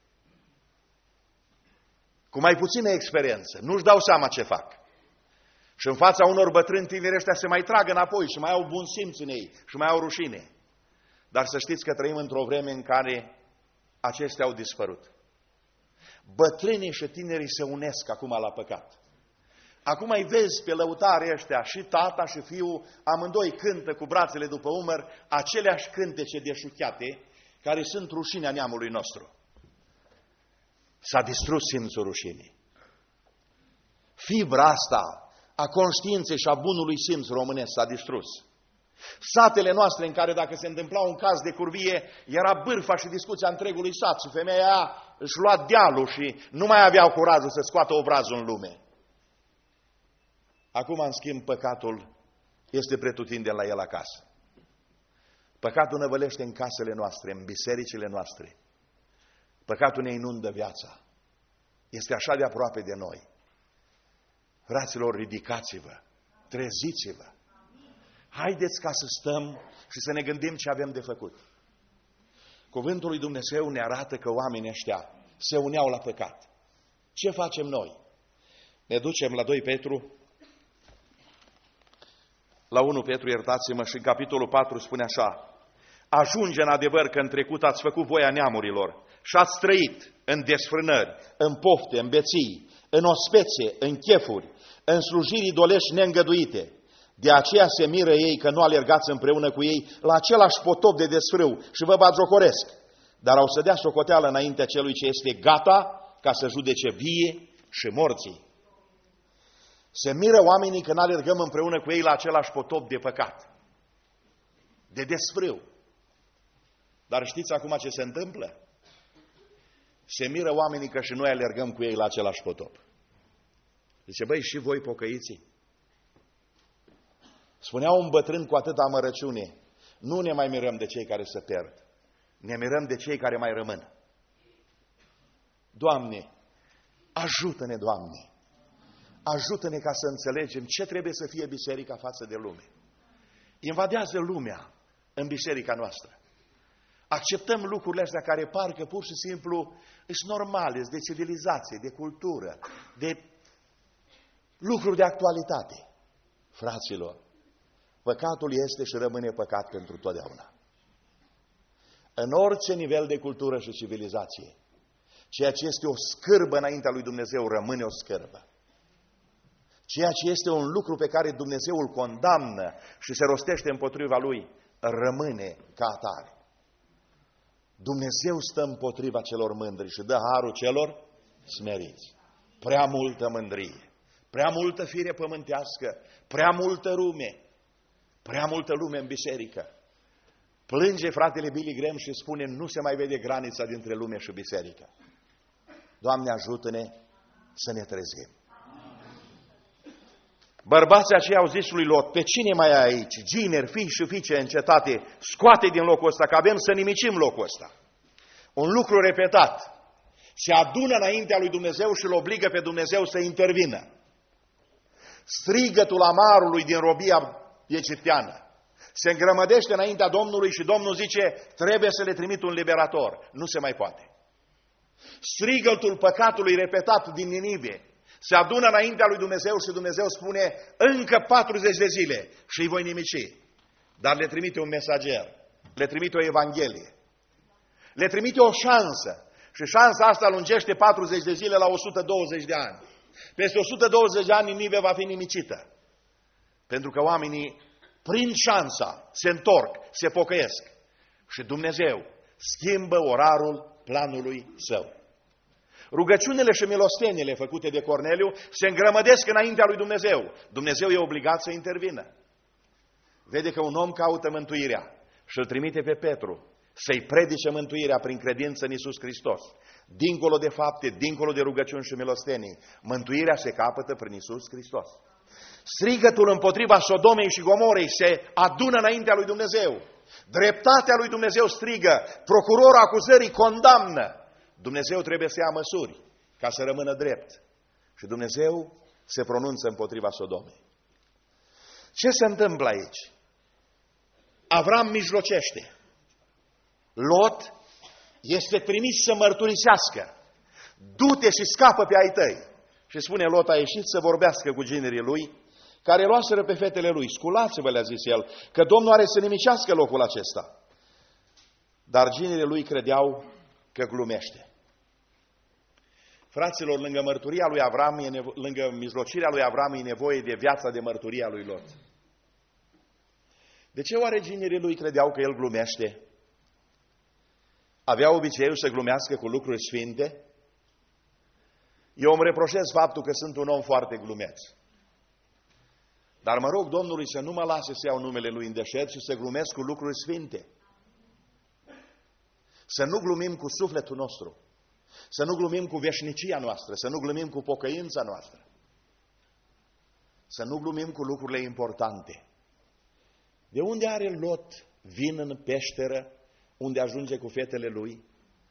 cu mai puțină experiență, nu-și dau seama ce fac. Și în fața unor bătrâni tineri ăștia se mai trag înapoi și mai au bun simț în ei și mai au rușine. Dar să știți că trăim într-o vreme în care acestea au dispărut. Bătrânii și tinerii se unesc acum la păcat. Acum îi vezi pe lăutarii ăștia, și tata și fiul, amândoi cântă cu brațele după umăr aceleași cântece deșuchiate care sunt rușinea neamului nostru. S-a distrus simțul rușinii. Fibra asta a conștiinței și a bunului simț românesc s-a distrus. Satele noastre în care dacă se întâmpla un caz de curvie, era bârfa și discuția întregului sat și femeia aia își lua dealul și nu mai aveau curajul să scoată obrazul în lume. Acum, în schimb, păcatul este pretutindeni la el acasă. Păcatul năvălește în casele noastre, în bisericile noastre. Păcatul ne inundă viața. Este așa de aproape de noi. Fraților, ridicați-vă, treziți-vă. Haideți ca să stăm și să ne gândim ce avem de făcut. Cuvântul lui Dumnezeu ne arată că oamenii ăștia se uneau la păcat. Ce facem noi? Ne ducem la 2 Petru, la 1 Petru, iertați-mă, și în capitolul 4 spune așa: ajunge în adevăr că în trecut ați făcut voia neamurilor și ați trăit în desfrânări, în pofte, în beții, în ospețe, în chefuri, în slujiri idolești neîngăduite. De aceea se miră ei că nu alergați împreună cu ei la același potop de desfrâu și vă batjocoresc, dar au să dea socoteală înaintea celui ce este gata ca să judece vie și morții. Se miră oamenii că nu alergăm împreună cu ei la același potop de păcat, de desfrâu. Dar știți acum ce se întâmplă? Se miră oamenii că și noi alergăm cu ei la același potop. Zice, băi, și voi pocăiții? Spunea un bătrân cu atâta amărăciune, nu ne mai mirăm de cei care se pierd, ne mirăm de cei care mai rămân. Doamne, ajută-ne, Doamne, ajută-ne ca să înțelegem ce trebuie să fie biserica față de lume. Invadează lumea în biserica noastră. Acceptăm lucrurile astea care parcă pur și simplu sunt normale, de civilizație, de cultură, de lucruri de actualitate. Fraților, păcatul este și rămâne păcat pentru totdeauna. În orice nivel de cultură și civilizație, ceea ce este o scârbă înaintea lui Dumnezeu rămâne o scârbă. Ceea ce este un lucru pe care Dumnezeu îl condamnă și se rostește împotriva lui, rămâne ca atare. Dumnezeu stă împotriva celor mândri și dă harul celor smeriți. Prea multă mândrie, prea multă fire pământească, prea multă lume în biserică. Plânge fratele Billy Graham și spune, nu se mai vede granița dintre lume și biserică. Doamne, ajută-ne să ne trezim. Bărbații aceia au zis lui Lot, pe cine mai ai aici? Gineri, fii și fiice în cetate, scoate din locul ăsta, că avem să nimicim locul ăsta. Un lucru repetat. Se adună înaintea lui Dumnezeu și îl obligă pe Dumnezeu să intervină. Strigătul amarului din robia egipteană se îngrămădește înaintea Domnului și Domnul zice, trebuie să le trimit un liberator. Nu se mai poate. Strigătul păcatului repetat din Ninive se adună înaintea lui Dumnezeu și Dumnezeu spune, încă 40 de zile și îi voi nimici. Dar le trimite un mesager, le trimite o evanghelie, le trimite o șansă. Și șansa asta lungește 40 de zile la 120 de ani. Peste 120 de ani Ninive va fi nimicită. Pentru că oamenii, prin șansa, se întorc, se pocăiesc. Și Dumnezeu schimbă orarul planului său. Rugăciunile și milostenile făcute de Corneliu se îngrămădesc înaintea lui Dumnezeu. Dumnezeu e obligat să intervină. Vede că un om caută mântuirea și îl trimite pe Petru să-i predice mântuirea prin credință în Iisus Hristos. Dincolo de fapte, dincolo de rugăciuni și milostenii, mântuirea se capătă prin Iisus Hristos. Strigătul împotriva Sodomei și Gomorei se adună înaintea lui Dumnezeu Dreptatea lui Dumnezeu strigă, procurorul acuzării condamnă. Dumnezeu trebuie să ia măsuri ca să rămână drept. Și Dumnezeu se pronunță împotriva Sodomei. Ce se întâmplă aici? Avram mijlocește. Lot este trimis să mărturisească. Du-te și scapă pe ai tăi. Și spune Lot a ieșit să vorbească cu ginerii lui, care luaseră pe fetele lui. Sculați-vă, le-a zis el, că Domnul are să nimicească locul acesta. Dar ginerii lui credeau că glumește. Fraților, lângă mărturia lui Avram, lângă mijlocirea lui Avram, e nevoie de viața de mărturia lui Lot. De ce oare ginerii lui credeau că el glumește? Avea obiceiul să glumească cu lucruri sfinte? Eu îmi reproșez faptul că sunt un om foarte glumeț. Dar mă rog Domnului să nu mă lase să iau numele Lui în deșert și să glumesc cu lucruri sfinte. Să nu glumim cu sufletul nostru. Să nu glumim cu veșnicia noastră. Să nu glumim cu pocăința noastră. Să nu glumim cu lucrurile importante. De unde are Lot vin în peșteră unde ajunge cu fetele lui?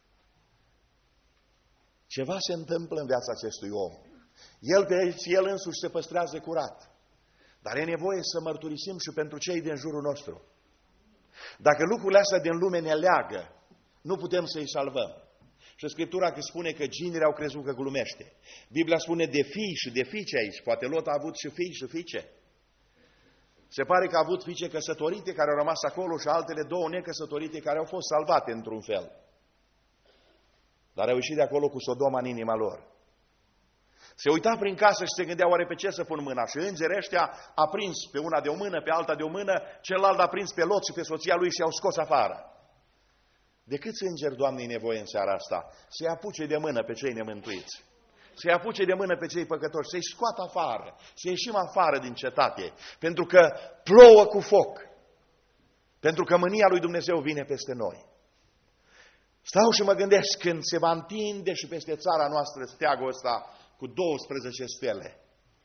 Ceva se întâmplă în viața acestui om. El însuși se păstrează curat. Dar e nevoie să mărturisim și pentru cei din jurul nostru. Dacă lucrurile astea din lume ne leagă, nu putem să-i salvăm. Și Scriptura că spune că ginerii au crezut că glumește. Biblia spune de fii și de fiice aici. Poate Lot a avut și fii și fiice. Se pare că a avut fiice căsătorite care au rămas acolo și altele două necăsătorite care au fost salvate într-un fel. Dar au ieșit de acolo cu Sodoma în inima lor. Se uita prin casă și se gândea oare pe ce să pun mâna. Și îngerii ăștia a prins pe una de o mână, pe alta de o mână, celălalt a prins pe Lot și pe soția lui și i-au scos afară. De câți îngeri, Doamne, e nevoie în seara asta? Să-i apuce de mână pe cei nemântuiți. Să-i apuce de mână pe cei păcătoși, să-i scoată afară, să ieșim afară din cetate, pentru că plouă cu foc, pentru că mânia lui Dumnezeu vine peste noi. Stau și mă gândesc când se va întinde și peste țara noastră steagul ăsta cu 12 stele.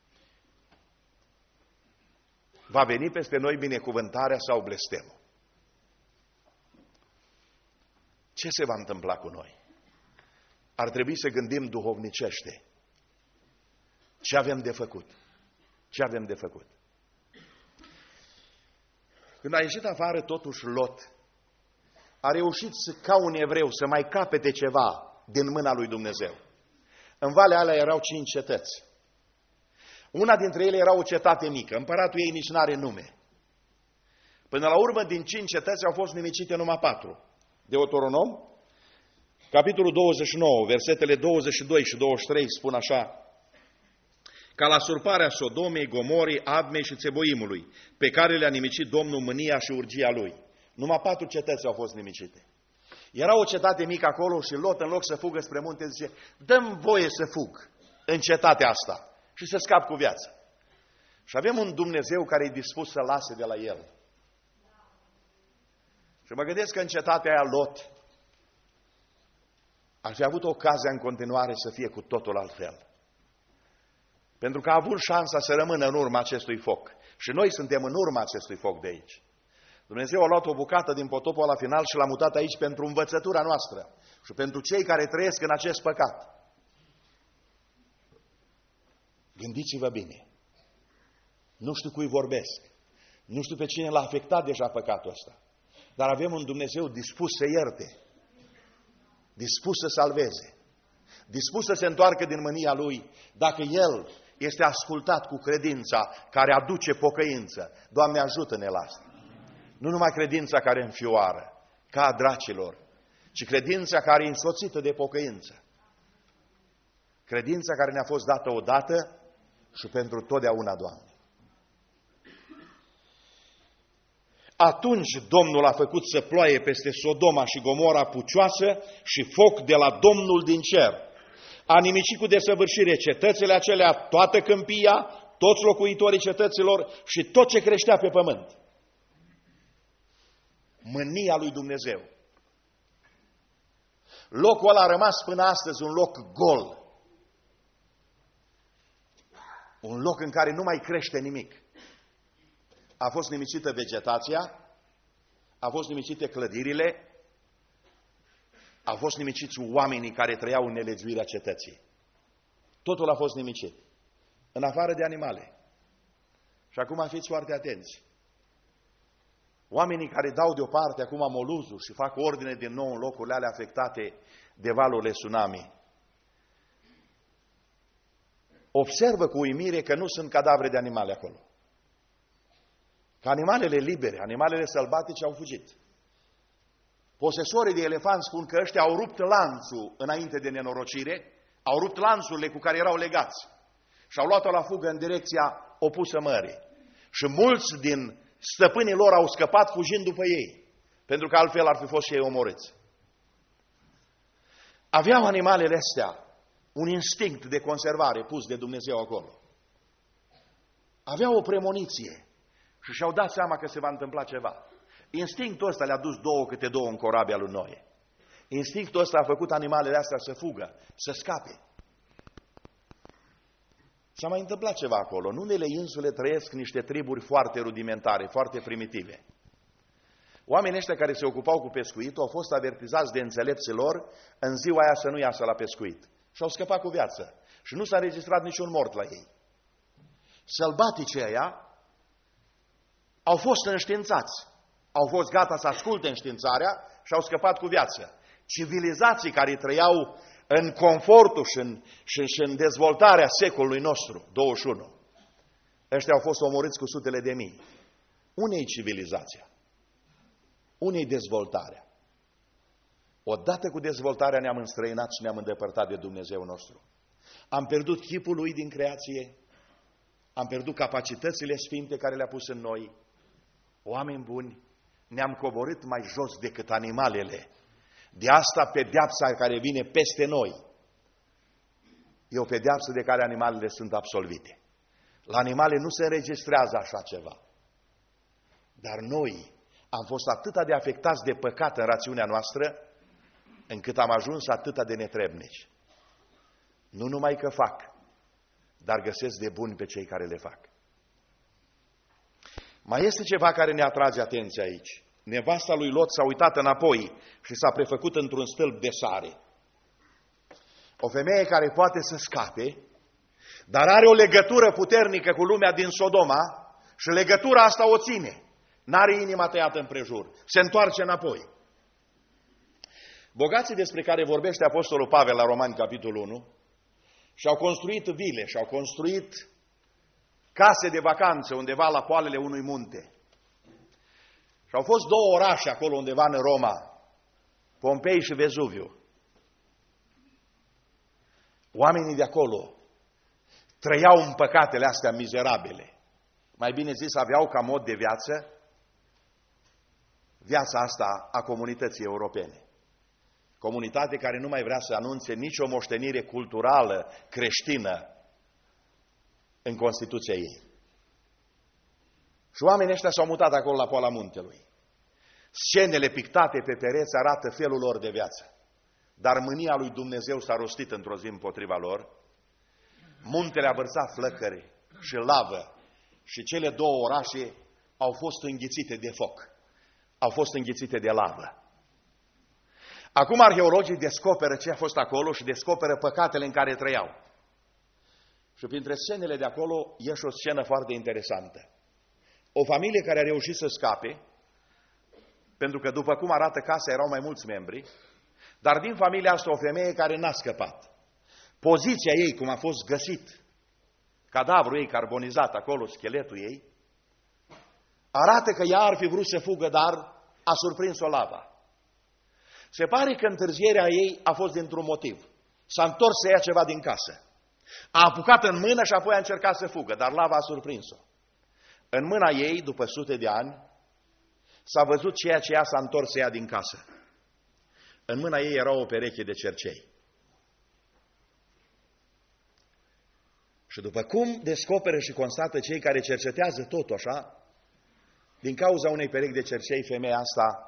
Va veni peste noi binecuvântarea sau blestemul? Ce se va întâmpla cu noi? Ar trebui să gândim duhovnicește. Ce avem de făcut? Ce avem de făcut? Când a ieșit afară, totuși Lot a reușit ca un evreu să mai capete ceva din mâna lui Dumnezeu. În valea alea erau 5 cetăți. Una dintre ele era o cetate mică. Împăratul ei nici n-are nume. Până la urmă, din 5 cetăți au fost nimicite numai 4. Deuteronom, capitolul 29, versetele 22 și 23 spun așa: ca la surparea Sodomei, Gomorii, Admei și Țeboimului, pe care le-a nimicit Domnul mânia și urgia lui. Numai 4 cetăți au fost nimicite. Era o cetate mică acolo și Lot, în loc să fugă spre munte, zice: dă-mi voie să fug în cetatea asta și să scap cu viața. Și avem un Dumnezeu care e dispus să lase de la el. Și mă gândesc că în cetatea aia Lot ar fi avut ocazia în continuare să fie cu totul altfel. Pentru că a avut șansa să rămână în urma acestui foc. Și noi suntem în urma acestui foc de aici. Dumnezeu a luat o bucată din potopul la final și l-a mutat aici pentru învățătura noastră și pentru cei care trăiesc în acest păcat. Gândiți-vă bine. Nu știu cui vorbesc. Nu știu pe cine l-a afectat deja păcatul ăsta. Dar avem un Dumnezeu dispus să ierte, dispus să salveze, dispus să se întoarcă din mânia Lui, dacă El este ascultat cu credința care aduce pocăință. Doamne, ajută-ne la asta. Nu numai credința care înfioară, ca a dracilor, ci credința care e însoțită de pocăință. Credința care ne-a fost dată odată și pentru totdeauna, Doamne. Atunci Domnul a făcut să ploaie peste Sodoma și Gomora pucioasă și foc de la Domnul din cer. A nimicit cu desăvârșire cetățile acelea, toată câmpia, toți locuitorii cetăților și tot ce creștea pe pământ. Mânia lui Dumnezeu. Locul ăla a rămas până astăzi un loc gol. Un loc în care nu mai crește nimic. A fost nimicită vegetația, au fost nimicite clădirile, au fost nimiciți oamenii care trăiau în nelegiuirea cetății. Totul a fost nimicit, în afară de animale. Și acum fiți foarte atenți. Oamenii care dau deoparte acum moluzul și fac ordine din nou în locurile alea afectate de valurile tsunami, observă cu uimire că nu sunt cadavre de animale acolo. Că animalele libere, animalele sălbatice au fugit. Posesorii de elefanți spun că ăștia au rupt lanțul înainte de nenorocire, au rupt lanțurile cu care erau legați și au luat-o la fugă în direcția opusă mării. Și mulți din stăpânii lor au scăpat fugind după ei, pentru că altfel ar fi fost și ei omorâți. Aveau animalele astea un instinct de conservare pus de Dumnezeu acolo. Aveau o premoniție și și-au dat seama că se va întâmpla ceva. Instinctul ăsta le-a dus câte două în corabia lui Noe. Instinctul ăsta a făcut animalele astea să fugă, să scape. S-a mai întâmplat ceva acolo. În unele insule trăiesc niște triburi foarte rudimentare, foarte primitive. Oamenii ăștia care se ocupau cu pescuitul au fost avertizați de înțelepții lor în ziua aia să nu iasă la pescuit. Și au scăpat cu viață. Și nu s-a înregistrat niciun mort la ei. Sălbaticii ăia au fost înștiințați. Au fost gata să asculte înștiințarea și au scăpat cu viață. Civilizații care trăiau în confortul și în dezvoltarea secolului nostru, 21. Ăștia au fost omorâți cu sutele de mii. Unei civilizația? Unei dezvoltarea? Odată cu dezvoltarea ne-am înstrăinat și ne-am îndepărtat de Dumnezeu nostru. Am pierdut chipul Lui din creație, am pierdut capacitățile sfinte care le-a pus în noi. Oameni buni, ne-am coborât mai jos decât animalele. De asta pedeapsa care vine peste noi e o pedeapsă de care animalele sunt absolvite. La animale nu se înregistrează așa ceva. Dar noi am fost atât de afectați de păcat în rațiunea noastră, încât am ajuns atât de netrebnici. Nu numai că fac, dar găsesc de buni pe cei care le fac. Mai este ceva care ne atrage atenția aici. Nevasta lui Lot s-a uitat înapoi și s-a prefăcut într-un stâlp de sare. O femeie care poate să scape, dar are o legătură puternică cu lumea din Sodoma și legătura asta o ține. N-are inima tăiată împrejur. Se întoarce înapoi. Bogații despre care vorbește Apostolul Pavel la Romani, capitolul 1, și-au construit vile, și-au construit case de vacanță undeva la poalele unui munte. Și au fost două orașe acolo undeva în Roma, Pompei și Vezuviu. Oamenii de acolo trăiau în păcatele astea mizerabile. Mai bine zis, aveau ca mod de viața asta a comunității europene. Comunitate care nu mai vrea să anunțe nicio moștenire culturală creștină în Constituția ei. Și oamenii ăștia s-au mutat acolo la poala muntelui. Scenele pictate pe pereți arată felul lor de viață. Dar mânia lui Dumnezeu s-a rostit într-o zi împotriva lor. Muntele a vărsat flăcări și lavă și cele două orașe au fost înghițite de foc. Au fost înghițite de lavă. Acum arheologii descoperă ce a fost acolo și descoperă păcatele în care trăiau. Și printre scenele de acolo ieși o scenă foarte interesantă. O familie care a reușit să scape, pentru că după cum arată casa erau mai mulți membri, dar din familia asta o femeie care n-a scăpat. Poziția ei, cum a fost găsit, cadavrul ei carbonizat acolo, scheletul ei, arată că ea ar fi vrut să fugă, dar a surprins-o lava. Se pare că întârzierea ei a fost dintr-un motiv. S-a întors să ia ceva din casă. A apucat în mână și apoi a încercat să fugă, dar lava a surprins-o. În mâna ei, după sute de ani, s-a văzut ceea ce ea s-a întors să ia din casă. În mâna ei era o pereche de cercei. Și după cum descoperă și constată cei care cercetează totul așa, din cauza unei perechi de cercei, femeia asta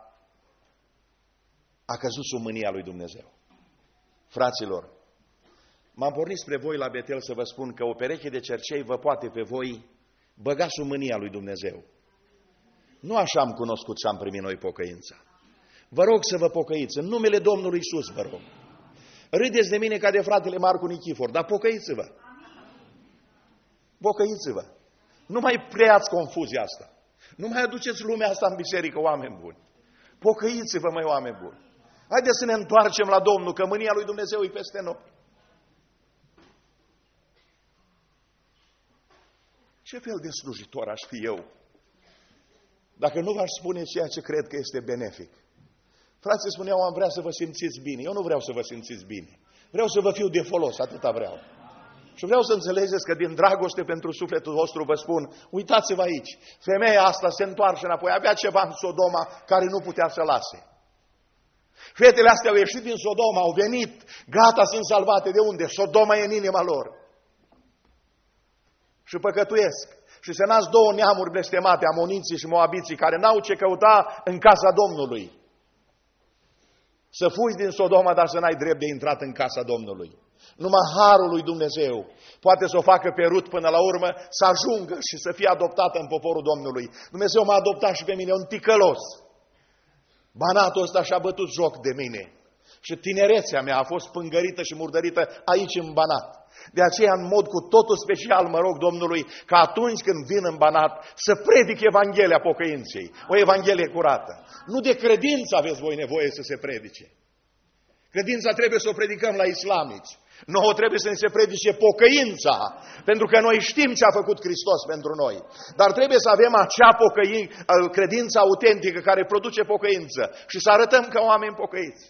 a căzut sub mânia lui Dumnezeu. Fraților, m-am pornit spre voi la Betel să vă spun că o pereche de cercei vă poate pe voi băga sub mânia lui Dumnezeu. Nu așa am cunoscut și am primit noi pocăința. Vă rog să vă pocăiți, în numele Domnului Iisus, vă rog. Râdeți de mine ca de fratele Marcu Nichifor, dar pocăiți-vă. Pocăiți-vă. Nu mai preați confuzia asta. Nu mai aduceți lumea asta în biserică, oameni buni. Pocăiți-vă, măi, oameni buni. Haideți să ne întoarcem la Domnul, că mânia lui Dumnezeu e peste noi. Ce fel de slujitor aș fi eu dacă nu v-aș spune ceea ce cred că este benefic? Frații spuneau, am vrea să vă simțiți bine. Eu nu vreau să vă simțiți bine. Vreau să vă fiu de folos, atâta vreau. Și vreau să înțelegeți că din dragoste pentru sufletul vostru vă spun, uitați-vă aici, femeia asta se întoarce înapoi, avea ceva în Sodoma care nu putea să lase. Fetele astea au ieșit din Sodoma, au venit, gata, sunt salvate. De unde? Sodoma e în inima lor. Și păcătuiesc. Și se nasc două neamuri blestemate, amoniții și moabiții, care n-au ce căuta în casa Domnului. Să fugi din Sodoma, dar să n-ai drept de intrat în casa Domnului. Numai harul lui Dumnezeu poate să o facă pe Rut până la urmă să ajungă și să fie adoptată în poporul Domnului. Dumnezeu m-a adoptat și pe mine, un ticălos. Banatul ăsta și-a bătut joc de mine. Și tinerețea mea a fost pângărită și murdărită aici în Banat. De aceea, în mod cu totul special, mă rog Domnului, că atunci când vin în Banat, să predic Evanghelia pocăinței. O Evanghelie curată. Nu de credință aveți voi nevoie să se predice. Credința trebuie să o predicăm la islamici. Nouă trebuie să ne se predice pocăința, pentru că noi știm ce a făcut Hristos pentru noi. Dar trebuie să avem acea credință autentică care produce pocăință și să arătăm ca oameni pocăiți.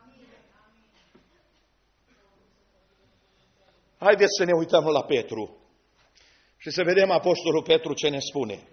Haideți să ne uităm la Petru și să vedem apostolul Petru ce ne spune.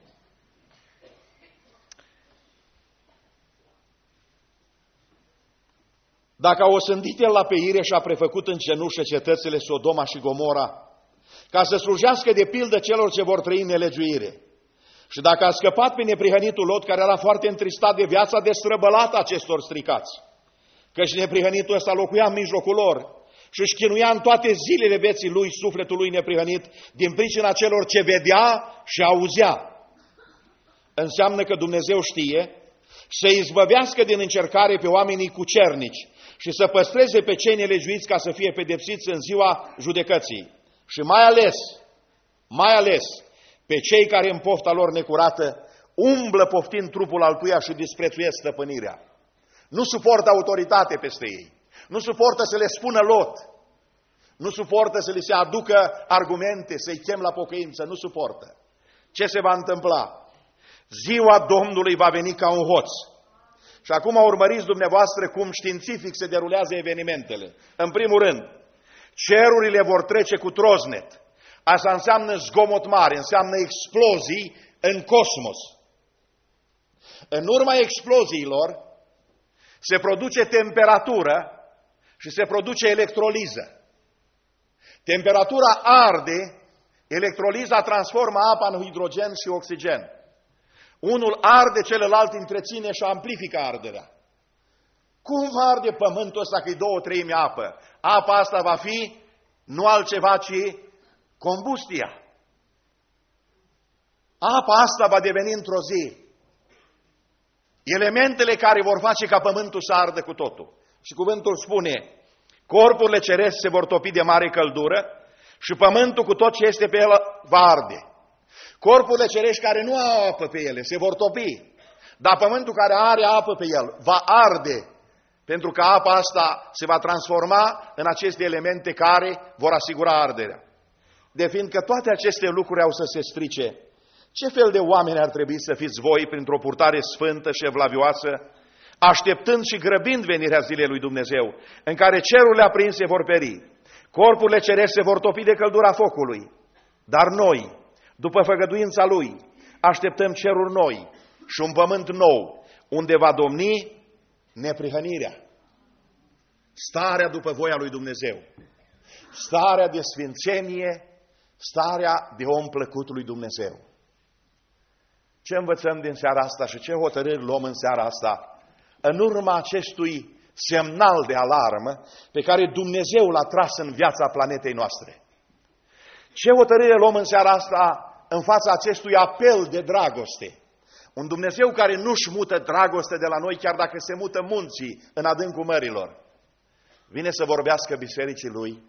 Dacă a osândit el la peire și a prefăcut în cenușă cetățile Sodoma și Gomora, ca să slujească de pildă celor ce vor trăi în nelegiuire, și dacă a scăpat pe neprihănitul Lot, care era foarte întristat de viața destrăbălată acestor stricați, căci neprihănitul ăsta locuia în mijlocul lor și își chinuia în toate zilele vieții lui sufletul lui neprihănit din pricina celor ce vedea și auzea. Înseamnă că Dumnezeu știe să izbăvească din încercare pe oamenii cucernici și să păstreze pe cei nelegiuiți ca să fie pedepsiți în ziua judecății. Și mai ales pe cei care în pofta lor necurată umblă poftind trupul altuia și disprețuiesc stăpânirea. Nu suportă autoritate peste ei. Nu suportă să le spună Lot. Nu suportă să li se aducă argumente, să-i chem la pocăință. Nu suportă. Ce se va întâmpla? Ziua Domnului va veni ca un hoț. Și acum urmăriți dumneavoastră cum științific se derulează evenimentele. În primul rând, cerurile vor trece cu troznet. Asta înseamnă zgomot mare, înseamnă explozii în cosmos. În urma exploziilor se produce temperatură și se produce electroliză. Temperatura arde, electroliza transformă apa în hidrogen și oxigen. Unul arde, celălalt întreține și amplifică arderea. Cum va arde pământul ăsta că e 2/3 apă? Apa asta va fi nu altceva, ci combustia. Apa asta va deveni într-o zi elementele care vor face ca pământul să ardă cu totul. Și cuvântul spune, corpurile cerești se vor topi de mare căldură și pământul cu tot ce este pe el va arde. Corpurile cerești care nu au apă pe ele se vor topi, dar pământul care are apă pe el va arde, pentru că apa asta se va transforma în aceste elemente care vor asigura arderea. De fiindcă toate aceste lucruri au să se strice, ce fel de oameni ar trebui să fiți voi printr-o purtare sfântă și evlavioasă, așteptând și grăbind venirea zilei lui Dumnezeu, în care cerurile aprinse vor peri, corpurile cerești se vor topi de căldura focului, dar noi, după făgăduința Lui, așteptăm ceruri noi și un pământ nou, unde va domni neprihănirea. Starea după voia lui Dumnezeu. Starea de sfințenie, starea de om plăcut lui Dumnezeu. Ce învățăm din seara asta și ce hotărâri luăm în seara asta? În urma acestui semnal de alarmă pe care Dumnezeu l-a tras în viața planetei noastre. Ce hotărâre luăm în seara asta în fața acestui apel de dragoste? Un Dumnezeu care nu-și mută dragoste de la noi, chiar dacă se mută munții în adâncul mărilor. Vine să vorbească bisericii Lui,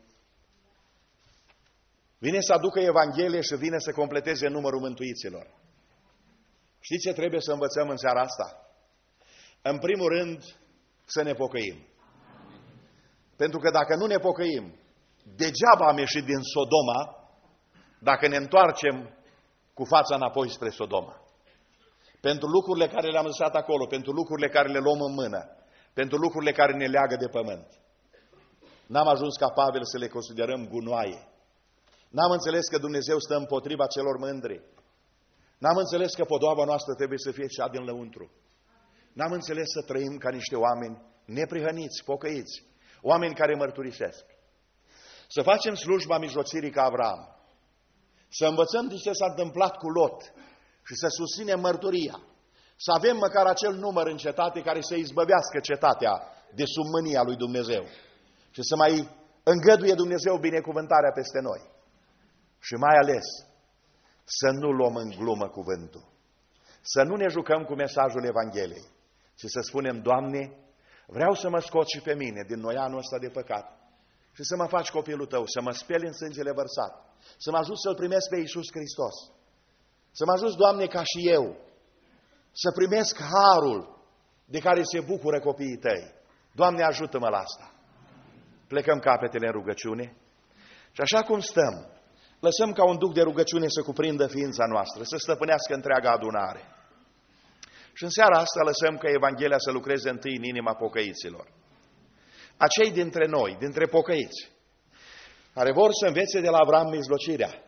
vine să aducă Evanghelie și vine să completeze numărul mântuiților. Știți ce trebuie să învățăm în seara asta? În primul rând, să ne pocăim. Pentru că dacă nu ne pocăim, degeaba am ieșit din Sodoma dacă ne întoarcem cu fața înapoi spre Sodoma. Pentru lucrurile care le-am lăsat acolo, pentru lucrurile care le luăm în mână, pentru lucrurile care ne leagă de pământ. N-am ajuns ca Pavel să le considerăm gunoaie. N-am înțeles că Dumnezeu stă împotriva celor mândri. N-am înțeles că podoaba noastră trebuie să fie cea din lăuntru. N-am înțeles să trăim ca niște oameni neprihăniți, pocăiți, oameni care mărturisesc. Să facem slujba mijlocirii ca Avram. Să învățăm de ce s-a întâmplat cu Lot și să susținem mărturia. Să avem măcar acel număr în cetate care să izbăvească cetatea de sub mânia lui Dumnezeu. Și să mai îngăduie Dumnezeu binecuvântarea peste noi. Și mai ales să nu luăm în glumă cuvântul. Să nu ne jucăm cu mesajul Evangheliei, ci să spunem, Doamne, vreau să mă scot și pe mine din noianul ăsta de păcat și să mă faci copilul Tău, să mă speli în sângele vărsat, să mă ajut să-L primesc pe Iisus Hristos. Să mă ajut, Doamne, ca și eu, să primesc harul de care se bucură copiii Tăi. Doamne, ajută-mă la asta. Plecăm capetele în rugăciune și așa cum stăm, lăsăm ca un duc de rugăciune să cuprindă ființa noastră, să stăpânească întreaga adunare. Și în seara asta lăsăm ca Evanghelia să lucreze întâi în inima pocăiților. Acei dintre noi, dintre pocăiți, care vor să învețe de la Avram mijlocirea,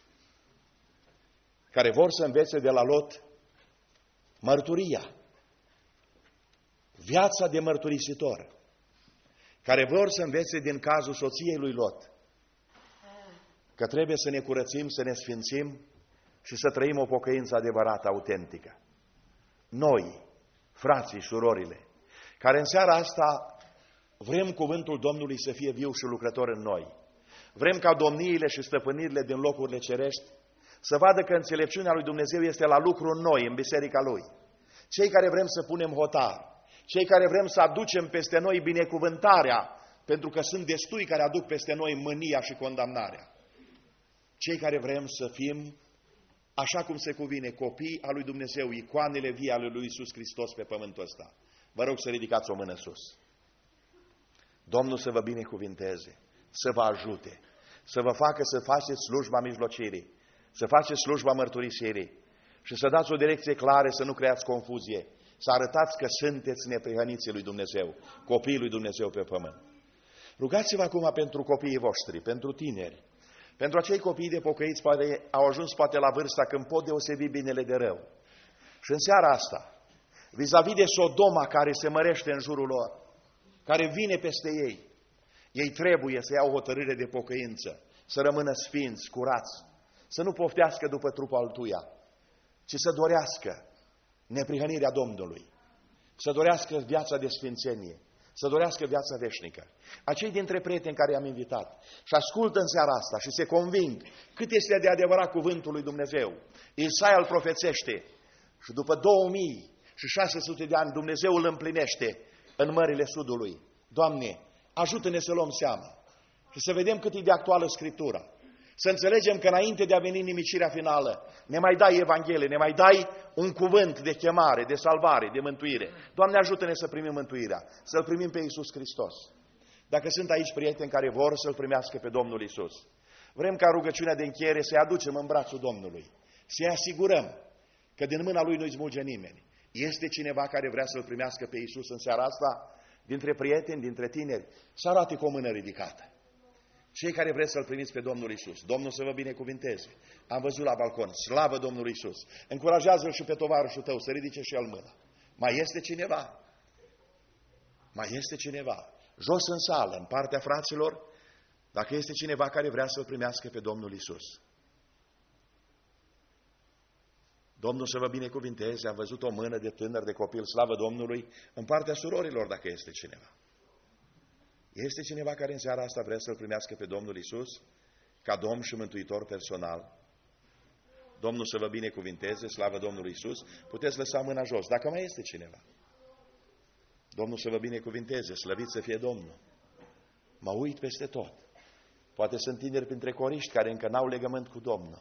care vor să învețe de la Lot mărturia, viața de mărturisitor, care vor să învețe din cazul soției lui Lot, că trebuie să ne curățim, să ne sfințim și să trăim o pocăință adevărată, autentică. Noi, frații, surorile, care în seara asta vrem cuvântul Domnului să fie viu și lucrător în noi. Vrem ca domniile și stăpânirile din locurile cerești să vadă că înțelepciunea lui Dumnezeu este la lucru în noi, în biserica Lui. Cei care vrem să punem hotar, cei care vrem să aducem peste noi binecuvântarea, pentru că sunt destui care aduc peste noi mânia și condamnarea. Cei care vrem să fim, așa cum se cuvine, copii al lui Dumnezeu, icoanele vii ale lui Iisus Hristos pe pământul ăsta. Vă rog să ridicați o mână sus. Domnul să vă binecuvinteze, să vă ajute, să vă facă să faceți slujba mijlocirii, să faceți slujba mărturisirii și să dați o direcție clară, să nu creați confuzie, să arătați că sunteți neprihăniții lui Dumnezeu, copiii lui Dumnezeu pe pământ. Rugați-vă acum pentru copiii voștri, pentru tineri, pentru acei copii de pocăiți care au ajuns poate la vârsta când pot deosebi binele de rău. Și în seara asta, vis-a-vis de Sodoma care se mărește în jurul lor, care vine peste ei, ei trebuie să iau hotărâre de pocăință, să rămână sfinți, curați, să nu poftească după trupul altuia, ci să dorească neprihănirea Domnului, să dorească viața de sfințenie, să dorească viața veșnică. Acei dintre prieteni care i-am invitat și ascultă în seara asta și se conving cât este de adevărat cuvântul lui Dumnezeu. Isaia îl profețește și după 2600 de ani Dumnezeu îl împlinește în mările Sudului. Doamne, ajută-ne să luăm seama și să vedem cât e de actuală Scriptura. Să înțelegem că înainte de a veni nimicirea finală, ne mai dai Evanghelie, ne mai dai un cuvânt de chemare, de salvare, de mântuire. Doamne, ajută-ne să primim mântuirea, să-L primim pe Iisus Hristos. Dacă sunt aici prieteni care vor să-L primească pe Domnul Iisus, vrem ca rugăciunea de încheiere să-i aducem în brațul Domnului, să-i asigurăm că din mâna Lui nu-i smulge nimeni. Este cineva care vrea să-L primească pe Iisus în seara asta, dintre prieteni, dintre tineri, să arate cu o mână ridicată. Cei care vreți să-L primiți pe Domnul Iisus, Domnul să vă binecuvinteze. Am văzut la balcon, slavă Domnului Iisus. Încurajează-L și pe tovarășul tău să ridice și el mâna. Mai este cineva? Mai este cineva? Jos în sală, în partea fraților, dacă este cineva care vrea să-L primească pe Domnul Iisus. Domnul să vă binecuvinteze, am văzut o mână de tânăr, de copil, slavă Domnului, în partea surorilor, dacă este cineva. Este cineva care în seara asta vrea să-L primească pe Domnul Iisus ca Domn și Mântuitor personal? Domnul să vă binecuvinteze, slavă Domnului Iisus. Puteți lăsa mâna jos, dacă mai este cineva. Domnul să vă binecuvinteze, slăvit să fie Domnul. Mă uit peste tot. Poate sunt tineri printre coriști care încă n-au legământ cu Domnul.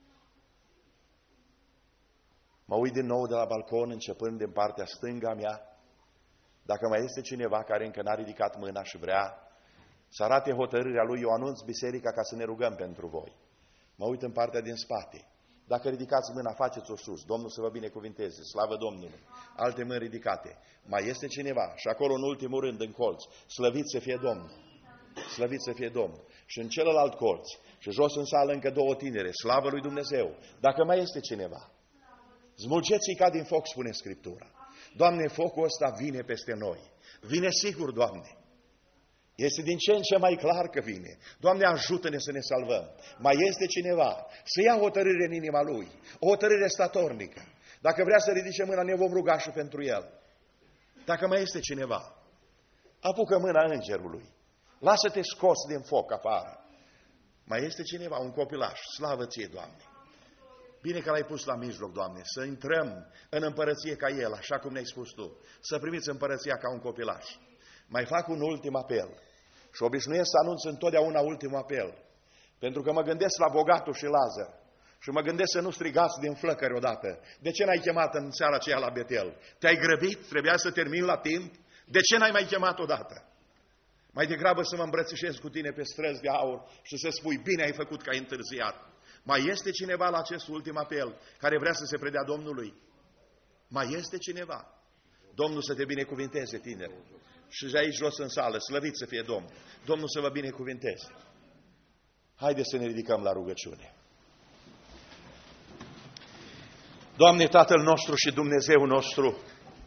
Mă uit din nou de la balcon, începând din partea stânga mea. Dacă mai este cineva care încă n-a ridicat mâna și vrea să arate hotărârea lui, eu anunț biserica ca să ne rugăm pentru voi. Mă uit în partea din spate. Dacă ridicați mâna, faceți-o sus. Domnul să vă binecuvinteze. Slavă Domnului. Alte mâini ridicate. Mai este cineva. Și acolo, în ultimul rând, în colț. Slăvit să fie Domnul. Slăvit să fie Domnul. Și în celălalt colț. Și jos în sală încă două tinere. Slavă lui Dumnezeu. Dacă mai este cineva. Smulgeți-i ca din foc, spune Scriptura. Doamne, focul ăsta vine peste noi. Vine sigur, Doamne. Este din ce în ce mai clar că vine. Doamne, ajută-ne să ne salvăm. Mai este cineva să ia hotărâre în inima lui. O hotărâre statornică. Dacă vrea să ridice mâna, ne vom ruga și pentru el. Dacă mai este cineva, apucă mâna îngerului. Lasă-te scos din foc afară. Mai este cineva, un copilaș. Slavă ție, Doamne. Bine că l-ai pus la mijloc, Doamne, să intrăm în împărăție ca el, așa cum ne-ai spus Tu. Să primiți împărăția ca un copilaș. Mai fac un ultim apel. Și obișnuiesc să anunț întotdeauna ultimul apel. Pentru că mă gândesc la bogatul și Lazar. Și mă gândesc să nu strigați din flăcări odată. De ce n-ai chemat în seara aceea la Betel? Te-ai grăbit? Trebuia să termin la timp? De ce n-ai mai chemat odată? Mai degrabă să mă îmbrățișez cu tine pe străzi de aur și să spui, bine ai făcut că ai întârziat. Mai este cineva la acest ultim apel care vrea să se predea Domnului? Mai este cineva? Domnul să te binecuvinteze, tineri. Și aici jos în sală, slăvit să fie Domnul. Domnul să vă binecuvinteze. Haideți să ne ridicăm la rugăciune. Doamne, Tatăl nostru și Dumnezeu nostru,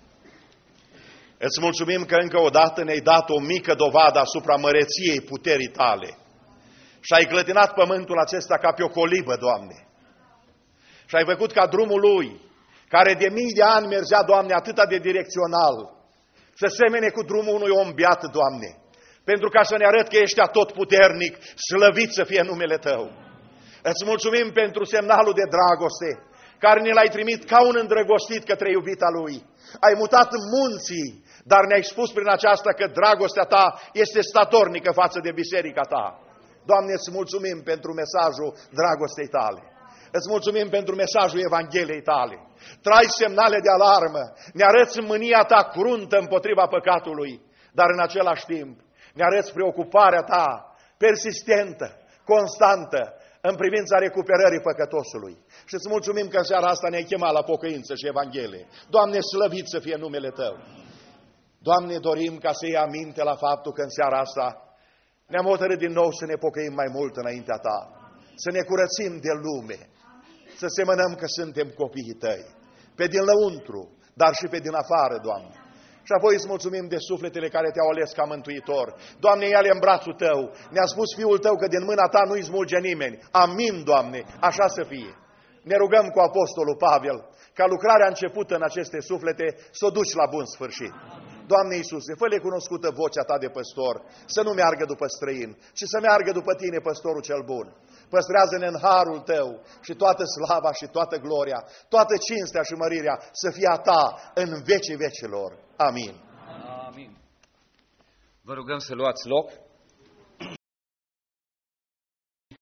îți mulțumim că încă o dată ne-ai dat o mică dovadă asupra măreției puterii Tale. Și ai clătinat pământul acesta ca pe o colibă, Doamne. Și ai făcut ca drumul Lui, care de mii de ani mergea, Doamne, atâta de direcțional, să semene cu drumul unui om beat, Doamne, pentru ca să ne arăt că ești atotputernic, slăvit să fie numele Tău. Îți mulțumim pentru semnalul de dragoste, care ne l-ai trimit ca un îndrăgostit către iubita Lui. Ai mutat munții, dar ne-ai spus prin aceasta că dragostea Ta este statornică față de biserica Ta. Doamne, îți mulțumim pentru mesajul dragostei Tale. Îți mulțumim pentru mesajul Evangheliei Tale. Trai semnale de alarmă, ne arăți mânia Ta cruntă împotriva păcatului, dar în același timp ne arăți preocuparea Ta persistentă, constantă, în privința recuperării păcătosului. Și îți mulțumim că în seara asta ne-ai chemat la pocăință și Evanghelie. Doamne, slăvit să fie numele Tău. Doamne, dorim ca să iei aminte la faptul că în seara asta ne-am hotărât din nou să ne pocăim mai mult înaintea Ta, să ne curățim de lume, să semănăm că suntem copiii Tăi, pe din lăuntru, dar și pe din afară, Doamne. Și apoi îți mulțumim de sufletele care Te-au ales ca mântuitor. Doamne, ia-le în brațul Tău. Ne-a spus Fiul Tău că din mâna Ta nu-i smulge nimeni. Amin, Doamne, așa să fie. Ne rugăm cu Apostolul Pavel ca lucrarea începută în aceste suflete să o duci la bun sfârșit. Doamne Iisuse, fă-le cunoscută vocea Ta de păstor, să nu meargă după străin, ci să meargă după Tine, păstorul cel bun. Păstrează-ne în harul Tău și toată slava și toată gloria, toată cinstea și mărirea să fie a Ta în vecii vecilor. Amin. Amin. Vă rugăm să luați loc.